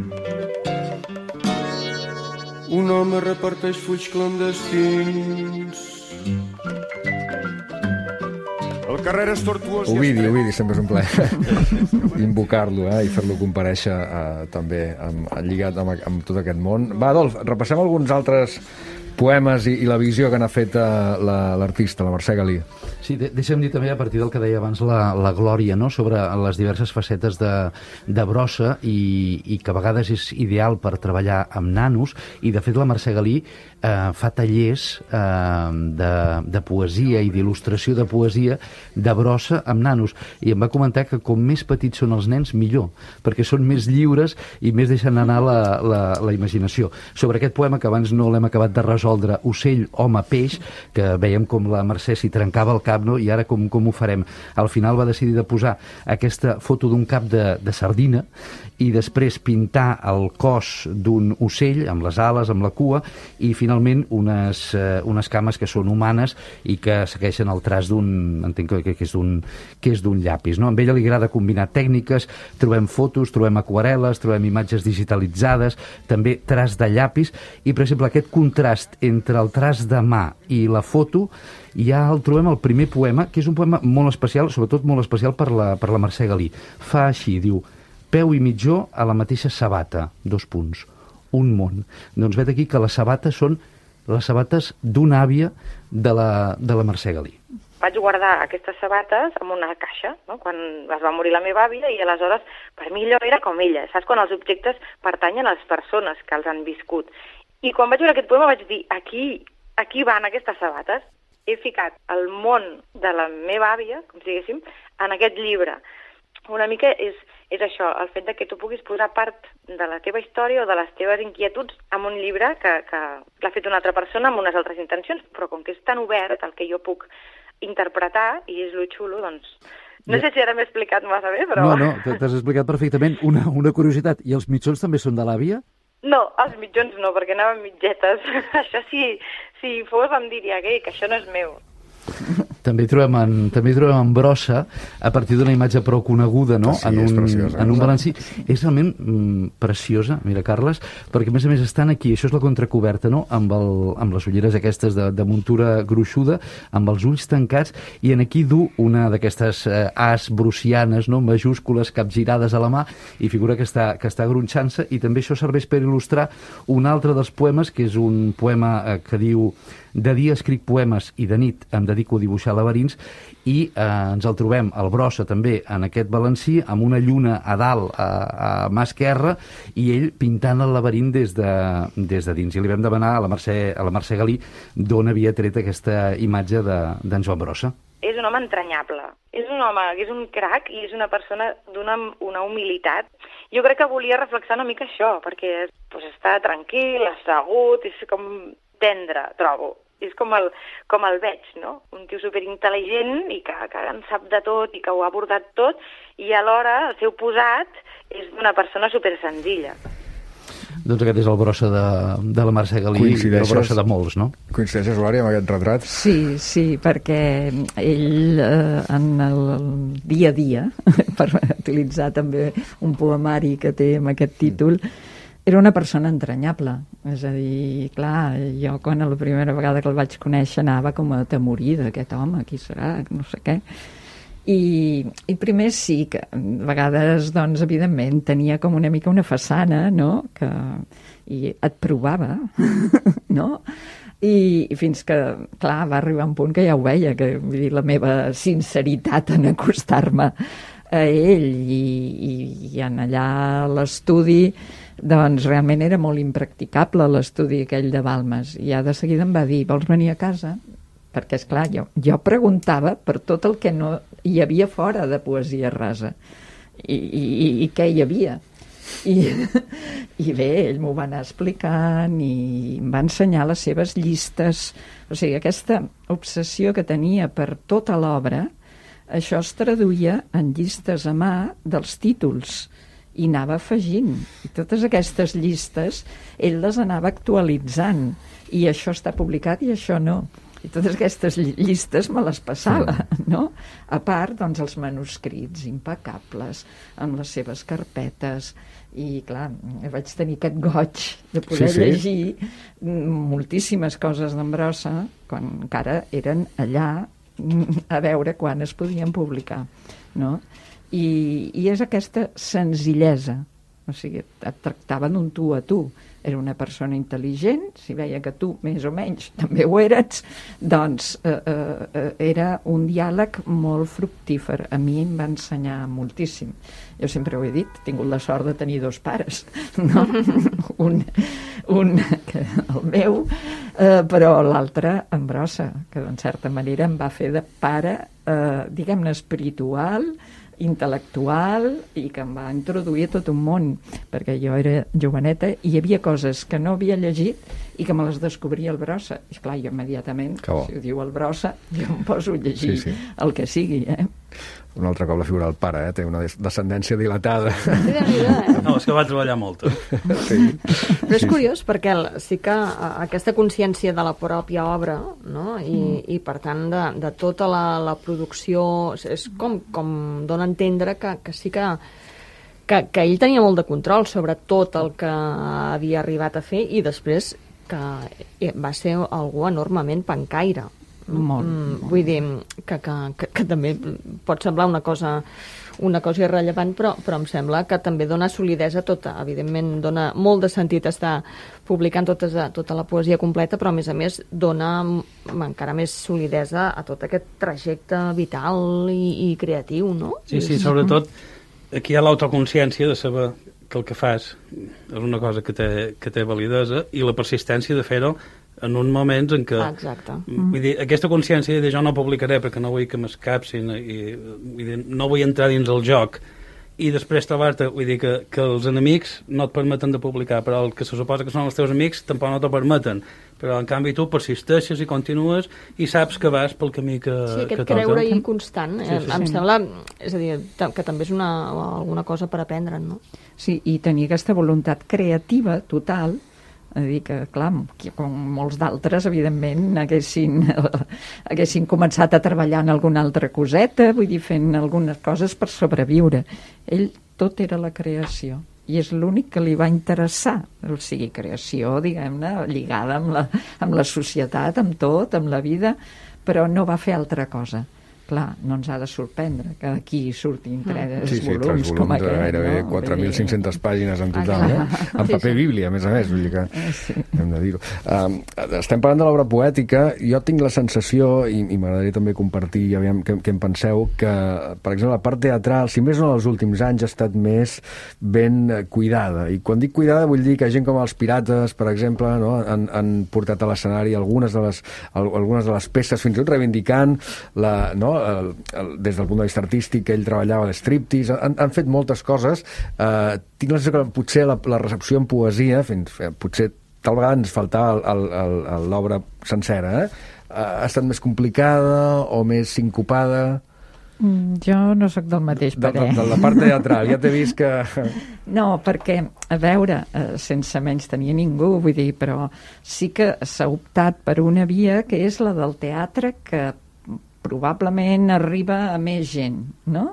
Un home reparteix fulls clandestins. El carrer és tortuós. Ovidi, Ovidi, sempre és un plaer invocar-lo, eh, i fer-lo comparèixer eh, també amb, lligat amb, amb tot aquest món. Va, Adolf, repassem alguns altres poemes i, i la visió que n'ha fet eh, l'artista, la, la Mercè Galí. Sí, de, deixa'm dir també, a partir del que deia abans la, la Glòria, no?, sobre les diverses facetes de, de Brossa i, i que a vegades és ideal per treballar amb nanos, i de fet la Mercè Galí eh, fa tallers eh, de, de poesia i d'il·lustració de poesia de Brossa amb nanos, i em va comentar que com més petits són els nens, millor, perquè són més lliures i més deixen anar la, la, la imaginació. Sobre aquest poema, que abans no l'hem acabat de resoldre, Ocell, home, peix, que veiem com la Mercè s'hi trencava el cap, no? I ara com, com ho farem? Al final va decidir de posar aquesta foto d'un cap de, de sardina i després pintar el cos d'un ocell amb les ales, amb la cua, i finalment unes, eh, unes cames que són humanes i que segueixen el traç d'un, entenc que, que és d'un que és d'un llapis, no? Amb ella li agrada combinar tècniques, trobem fotos, trobem aquarel·les, trobem imatges digitalitzades, també traç de llapis, i per exemple aquest contrast entre el traç de mà i la foto ja el trobem al primer poema, que és un poema molt especial, sobretot molt especial per la, per la Mercè Galí. Fa així, diu: peu i mitjó a la mateixa sabata, dos punts, un món. Doncs vet aquí que les sabates són les sabates d'una àvia de la, de la Mercè Galí. Vaig guardar aquestes sabates en una caixa, no?, quan es va morir la meva àvia, i aleshores per mi allò era com ella, saps? Quan els objectes pertanyen a les persones que els han viscut. I quan vaig veure aquest poema vaig dir, aquí, aquí van aquestes sabates. He ficat el món de la meva àvia, com si diguéssim, en aquest llibre. Una mica és, és això, el fet de que tu puguis posar part de la teva història o de les teves inquietuds en un llibre que, que l'ha fet una altra persona amb unes altres intencions, però com que és tan obert el que jo puc interpretar, i és lo xulo, doncs... No sé si ara m'he explicat massa bé, però... No, no, t'has explicat perfectament. Una, una curiositat, i els mitjons també són de l'àvia? No, els mitjons no, perquè anaven mitgetes. Això sí, si fos em diria que, que això no és meu. També trobem en, també trobem en Brossa a partir d'una imatge prou coneguda, no? Sí, en un, és preciosa. En un balancí. És realment mm, preciosa, mira, Carles, perquè a més a més estan aquí, això és la contracoberta, no?, amb, el, amb les ulleres aquestes de, de muntura gruixuda, amb els ulls tancats, i en aquí du una d'aquestes eh, as brucianes, no?, majúscules, capgirades a la mà, i figura que està, que està gronxant-se, i també això serveix per il·lustrar un altre dels poemes, que és un poema eh, que diu: de dia escric poemes i de nit em dedico a dibuixar laberints, i eh, ens el trobem al Brossa també en aquest balancí, amb una lluna a dalt a, a mà esquerra, i ell pintant el laberint des de, des de dins. I li vam demanar a la Mercè, a la Mercè Galí d'on havia tret aquesta imatge d'en de, Joan Brossa. És un home entranyable, és un home, és un crac i és una persona d'una una humilitat. Jo crec que volia reflexar una mica això, perquè pues, està tranquil, assegut, és com tendre, trobo. És com el, com el veig, no? Un tio superintel·ligent i que, que en sap de tot i que ho ha abordat tot, i alhora el seu posat és d'una persona supersenzilla. Doncs aquest és el Brossa de, de la Mercè Galí, el Brossa de molts, no? Coincideixes, Glòria, amb aquest retrat? Sí, sí, perquè ell eh, en el dia a dia, per utilitzar també un poemari que té amb aquest títol, era una persona entranyable. És a dir, clar, jo quan la primera vegada que el vaig conèixer anava com a atemorir d'aquest home, qui serà, no sé què. I, i primer sí que a vegades, doncs, evidentment, tenia com una mica una façana, no?, que i et provava, no?, I, i fins que, clar, va arribar un punt que ja ho veia, que vull dir, la meva sinceritat en acostar-me a ell i, i, i en allà a l'estudi, doncs realment era molt impracticable l'estudi aquell de Balmes, i ja de seguida em va dir, vols venir a casa? Perquè, esclar, jo, jo preguntava per tot el que no hi havia fora de poesia rasa i, i, i què hi havia. I, i bé, ell m'ho va anar explicant i em va ensenyar les seves llistes. O sigui, aquesta obsessió que tenia per tota l'obra, això es traduïa en llistes a mà dels títols i anava afegint. I totes aquestes llistes ell les anava actualitzant i això està publicat i això no. I totes aquestes llistes me les passava, no? A part, doncs, els manuscrits impecables, amb les seves carpetes, i, clar, vaig tenir aquest goig de poder sí, sí. llegir moltíssimes coses d'en Brossa, quan encara eren allà a veure quan es podien publicar, no? I, i és aquesta senzillesa, o sigui, et tractava d'un tu a tu. Era una persona intel·ligent, si veia que tu més o menys també ho eres, doncs eh, eh, era un diàleg molt fructífer. A mi em va ensenyar moltíssim. Jo sempre ho he dit, he tingut la sort de tenir dos pares, no? un, un el meu, eh, però l'altre en Brossa, que en certa manera em va fer de pare, eh, diguem-ne, espiritual, intel·lectual, i que em va introduir a tot un món, perquè jo era joveneta i hi havia coses que no havia llegit i que me les descobria el Brossa. I clar, jo immediatament, si ho diu el Brossa, jo em poso a llegir sí, sí. el que sigui, eh? Un altre cop la figura del pare, eh? Té una descendència dilatada. Sí, de vida, eh? No, és que va treballar molt. Sí. Però és curiós perquè sí que aquesta consciència de la pròpia obra, no? I, mm. i per tant de, de tota la, la producció és com, com dona a entendre que, que sí que, que que ell tenia molt de control sobre tot el que havia arribat a fer i després que va ser algú enormement pencaire. Molt, mm, molt. Vull dir que, que, que, que també pot semblar una cosa una cosa irrellevant, però, però em sembla que també dona solidesa tota, evidentment dona molt de sentit estar publicant totes, tota la poesia completa, però a més a més dona encara més solidesa a tot aquest trajecte vital i, i creatiu, no? Sí, sí, sobretot aquí hi ha l'autoconsciència de saber que el que fas és una cosa que té, que té validesa i la persistència de fer-ho en uns moments en què... Exacte. Vull dir, aquesta consciència de jo no publicaré perquè no vull que m'escapsin i vull dir, no vull entrar dins el joc i després trobar-te, vull dir, que, que els enemics no et permeten de publicar, però el que se suposa que són els teus amics tampoc no t'ho permeten, però en canvi tu persisteixes i continues i saps que vas pel camí que, sí, aquest que toca. creure-hi constant, eh? Sí, sí, em sí. sembla, és a dir, que també és una, alguna cosa per aprendre, no? Sí, i tenir aquesta voluntat creativa total. És a dir, que, clar, com molts d'altres, evidentment, haguessin, haguessin començat a treballar en alguna altra coseta, vull dir, fent algunes coses per sobreviure. Ell, tot era la creació, i és l'únic que li va interessar, o sigui, creació, diguem-ne, lligada amb la, amb la societat, amb tot, amb la vida, però no va fer altra cosa. Clar, no ens ha de sorprendre que aquí surtin tres sí, sí, volums, tres volums com aquest. Gairebé no? quatre mil cinc-centes pàgines en total, ah, no? En paper sí. bíblia, a més a més, vull dir que sí. hem de dir-ho. Um, estem parlant de l'obra poètica, jo tinc la sensació, i, i m'agradaria també compartir, aviam, què, què en penseu, que, per exemple, la part teatral, si més no els últims anys, ha estat més ben cuidada. I quan dic cuidada vull dir que gent com els Pirates, per exemple, no? han, han portat a l'escenari algunes de les, algunes de les peces, fins i tot reivindicant la, no? El, el, des del punt de vista artístic, ell treballava l'striptease, han, han fet moltes coses. Eh, tinc la sensació que potser la, la recepció en poesia, fins, eh, potser tal vegada ens faltava l'obra sencera, eh? Ha estat més complicada o més sincopada? Mm, jo no sóc del mateix parer. De, de, de la part teatral, ja t'he vist que... No, perquè, a veure, eh, sense menys tenir ningú, vull dir, però sí que s'ha optat per una via que és la del teatre, que probablement arriba a més gent, no?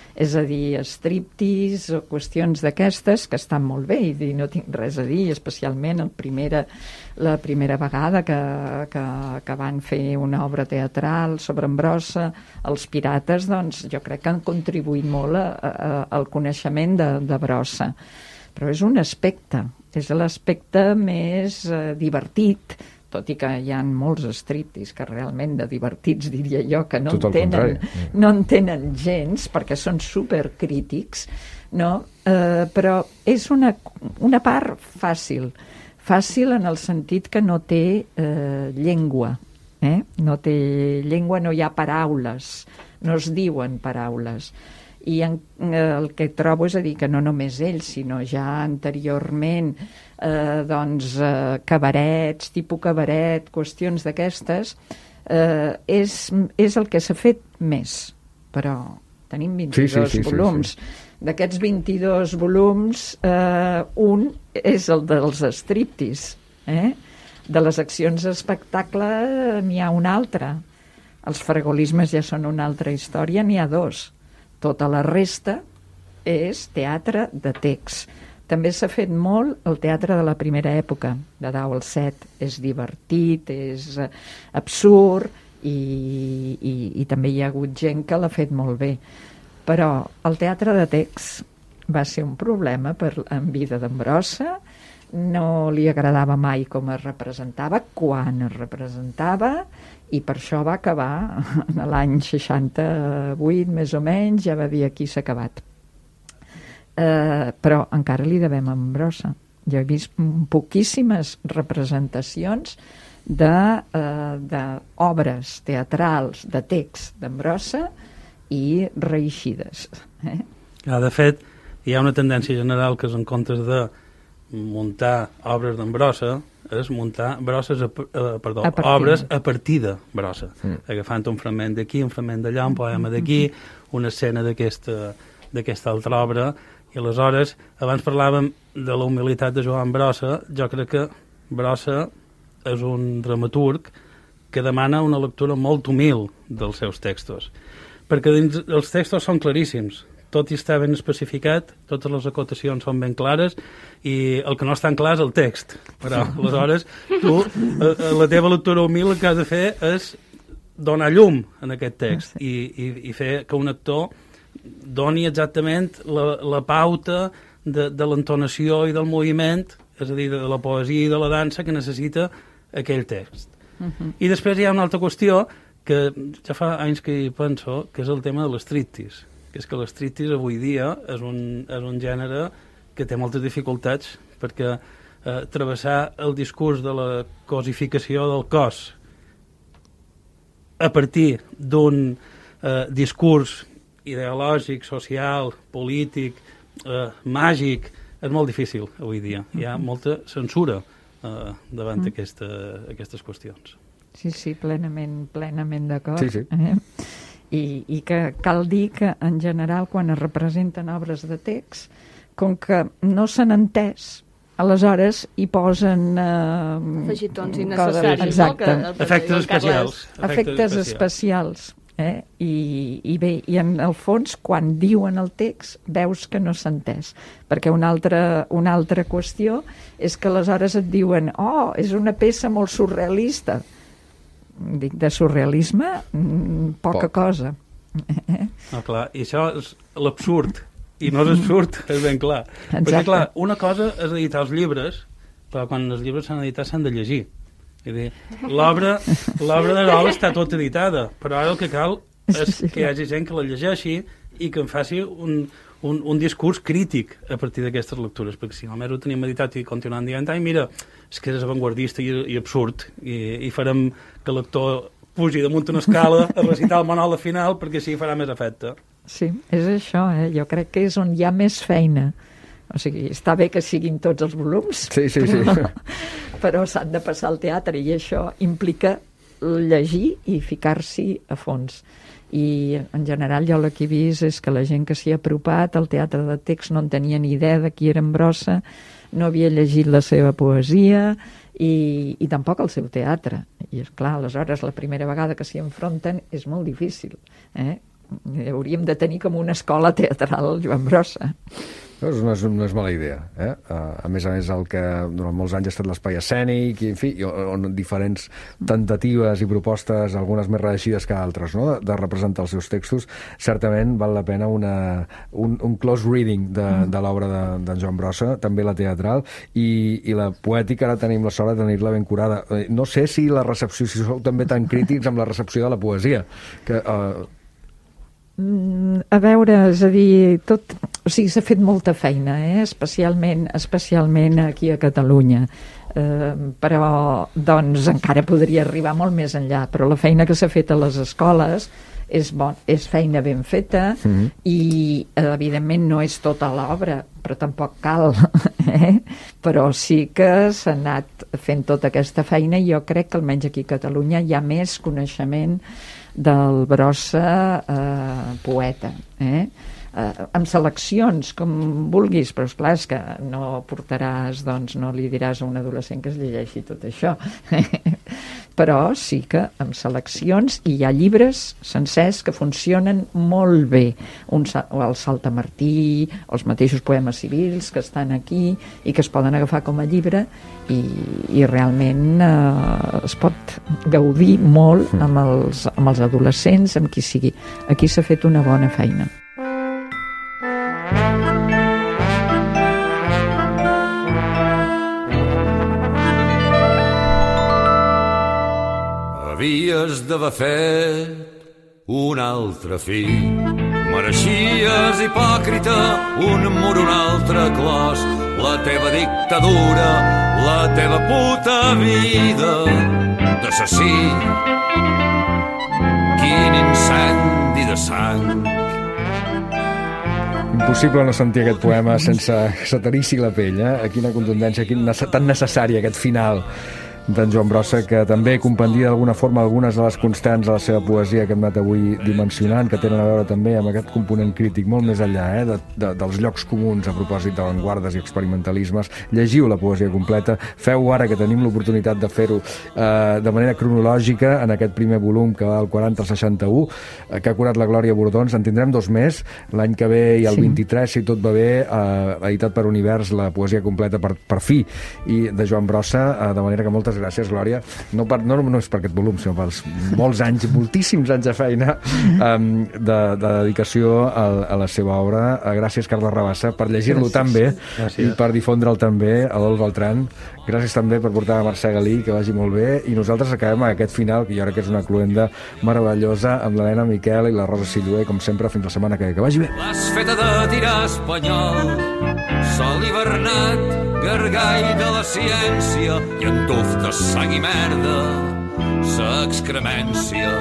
És a dir, striptease o qüestions d'aquestes que estan molt bé i no tinc res a dir, especialment el primera, la primera vegada que, que, que van fer una obra teatral sobre en Brossa, els pirates, doncs jo crec que han contribuït molt a, a, al coneixement de, de Brossa. Però és un aspecte, és l'aspecte més eh, divertit, tot i que hi ha molts striptease que realment de divertits, diria jo, que no en tenen, no en tenen gens, perquè són supercrítics, no? Eh, però és una, una part fàcil, fàcil en el sentit que no té eh, llengua, eh? No té llengua, no hi ha paraules, no es diuen paraules. I en, eh, el que trobo és a dir que no només ells, sinó ja anteriorment eh, doncs eh, cabarets, tipus cabaret, qüestions d'aquestes, eh, és, és el que s'ha fet més, però tenim vint-i-dos sí, sí, sí, volums. Sí, sí. D'aquests vint-i-dos volums, eh, un és el dels striptease, eh? De les accions d'espectacle n'hi ha un altre. Els fragolismes ja són una altra història, n'hi ha dos. Tota la resta és teatre de text. També s'ha fet molt el teatre de la primera època, de deu al set. És divertit, és absurd i, i, i també hi ha hagut gent que l'ha fet molt bé. Però el teatre de text va ser un problema per, en vida d'en Brossa, no li agradava mai com es representava, quan es representava, i per això va acabar en l'any seixanta-vuit, més o menys, ja va dir aquí s'ha acabat. Eh, però encara li devem en Brossa. Jo he vist poquíssimes representacions d'obres eh, teatrals, de text d'en Brossa i reeixides. Eh? Ja, de fet, hi ha una tendència general que és en comptes de muntar obres d'en Brossa, és muntar brosses a, uh, perdó, a obres a partir de Brossa, mm. agafant un fragment d'aquí, un fragment d'allà, un poema d'aquí, una escena d'aquesta d'aquesta altra obra, i aleshores, abans parlàvem de la humilitat de Joan Brossa, jo crec que Brossa és un dramaturg que demana una lectura molt humil dels seus textos, perquè dins, els textos són claríssims, tot hi està ben especificat, totes les acotacions són ben clares, i el que no està clar és el text. Però, aleshores, tu, la teva lectura humil el que has de fer és donar llum en aquest text i, i, i fer que un actor doni exactament la, la pauta de, de l'entonació i del moviment, és a dir, de la poesia i de la dansa que necessita aquell text. Uh-huh. I després hi ha una altra qüestió que ja fa anys que hi penso, que és el tema de l'estriptease, que és que l'estriptease avui dia és un, és un gènere que té moltes dificultats perquè eh, travessar el discurs de la cosificació del cos a partir d'un eh, discurs ideològic, social, polític, eh, màgic, és molt difícil avui dia. Hi ha molta censura eh, davant mm. aquesta, aquestes qüestions. Sí, sí, plenament, plenament d'acord. Sí, sí. Eh? I, i que cal dir que en general quan es representen obres de text, com que no s'han entès, aleshores hi posen eh, afegitons innecessaris, exacte, no? Que, efectes especials, efectes, efectes especials, eh? I, i bé, i en el fons quan diuen el text veus que no s'ha entès, perquè una altra, una altra qüestió és que aleshores et diuen oh, és una peça molt surrealista. Dic, de surrealisme, poca Poc. cosa. No, clar, i això és l'absurd, i no és absurd, és ben clar. Exacte. Perquè, clar, una cosa és editar els llibres, però quan els llibres s'han editat s'han de llegir. L'obra l'obra de l'obra està tota editada, però ara el que cal és que hi hagi gent que la llegeixi i que en faci un, un, un discurs crític a partir d'aquestes lectures, perquè si només ho tenim editat i continuem dient, ai, mira, és que és avantguardista i, i absurd, i, i farem que l'actor pugi damunt una escala a recitar el monòleg final perquè així farà més efecte. Sí, és això, eh? Jo crec que és on hi ha més feina. O sigui, està bé que siguin tots els volums, sí, sí, però, sí. però s'han de passar al teatre i això implica llegir i ficar-s'hi a fons. I en general jo el que he vist és que la gent que s'hi ha apropat al teatre de text no en tenia ni idea de qui era en Brossa, no havia llegit la seva poesia i, i tampoc el seu teatre. I és clar, aleshores la primera vegada que s'hi enfronten és molt difícil, eh? hauríem de tenir com una escola teatral Joan Brossa. No és, no, és, no és mala idea. Eh? A més a més, el que durant molts anys ha estat l'espai escènic, i, en fi, on diferents tentatives i propostes, algunes més reeixides que altres, no? de, de representar els seus textos, certament val la pena una, un, un close reading de, de l'obra d'en de Joan Brossa, també la teatral, i, i la poètica ara tenim la sort de tenir-la ben curada. No sé si la recepció, si sou també tan crítics amb la recepció de la poesia, que... Eh, A veure, és a dir, tot, o sigui, s'ha fet molta feina, eh? especialment, especialment aquí a Catalunya. Eh, però, doncs, encara podria arribar molt més enllà. Però la feina que s'ha fet a les escoles és, bon, és feina ben feta, mm-hmm. i, evidentment, no és tota l'obra, però tampoc cal. Eh? Però sí que s'ha anat fent tota aquesta feina, i jo crec que almenys aquí a Catalunya hi ha més coneixement del Brossa eh, poeta, eh? Eh, amb seleccions, com vulguis, però esclar, és que no portaràs, doncs no li diràs a un adolescent que es llegeixi tot això. Però sí que amb seleccions, i hi ha llibres sencers que funcionen molt bé. Un, el Saltamartí, els mateixos poemes civils que estan aquí i que es poden agafar com a llibre, i, i realment eh, es pot gaudir molt amb els, amb els adolescents, amb qui sigui. Aquí s'ha fet una bona feina. Havies d'haver fet un altre fill. Mereixies, hipòcrita, un mur, un altre clos, la teva dictadura, la teva puta vida d'assassí. Quin incendi de sang. Impossible no sentir aquest poema sense que se t'erissi la pell, eh? Quina contundència, quin tan necessari aquest final d'en Joan Brossa, que també compendia d'alguna forma algunes de les constants de la seva poesia que hem anat avui dimensionant, que tenen a veure també amb aquest component crític molt més enllà, eh, de, de, dels llocs comuns a propòsit d'avantguardes i experimentalismes. Llegiu la poesia completa, feu ara que tenim l'oportunitat de fer-ho eh, de manera cronològica en aquest primer volum que va del quaranta al seixanta-u, eh, que ha curat la Glòria Bordons. En tindrem dos més, l'any que ve i el sí. vint-i-tres, si tot va bé, eh, editat per Univers, la poesia completa per, per fi, i de Joan Brossa, eh, de manera que moltes gràcies, Glòria, no, per, no només per aquest volum, sinó pels molts anys, moltíssims anys de feina um, de, de dedicació a, a la seva obra. Gràcies, Carles Rabassa, per llegir-lo tan bé gràcies. I per difondre'l tan bé a Adolf Beltrán. Gràcies també per portar a Mercè Galí, que vagi molt bé, i nosaltres acabem amb aquest final, que jo crec que és una cluenda meravellosa, amb l'Helena Miquel i la Rosa Silué, com sempre, fins la setmana que ve. Que vagi bé. L'has feta de tirar espanyol, sol hivernat, gargall de la ciència, i en tuf de sang i merda, sa excremència.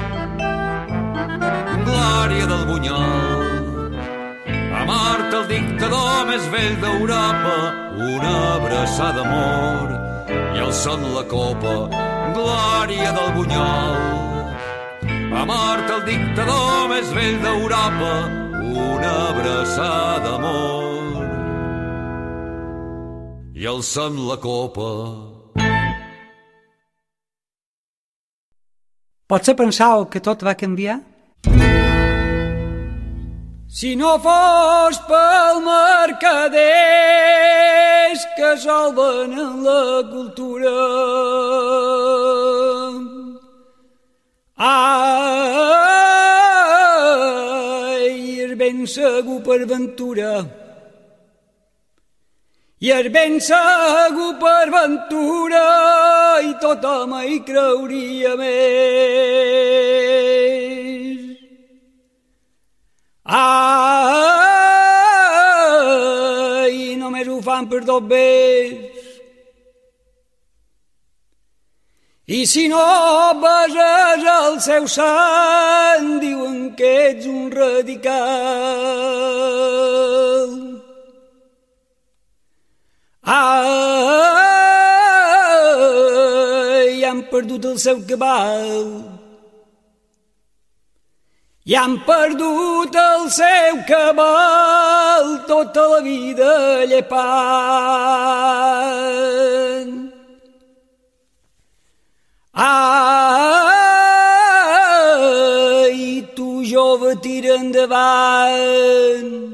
Glòria del bunyol, ha mort el dictador més vell d'Europa, una abraçada d'amor, i el son la copa. Glòria del bunyol, ha mort el dictador més vell d'Europa, una abraçada d'amor, i alçant la copa. Potser pensau que tot va canviar? Si no fos pel mercaders que salven en la cultura. Ai, és ben segur per ventura. I és ben segur per ventura, i tothom hi creuria més. Ai, només ho fan per dos bes. I si no beses el seu sant, diuen que ets un radical. Ai, han perdut el seu cabal. I han perdut el seu cabal, tota la vida llepant. Ai, tu jove davant.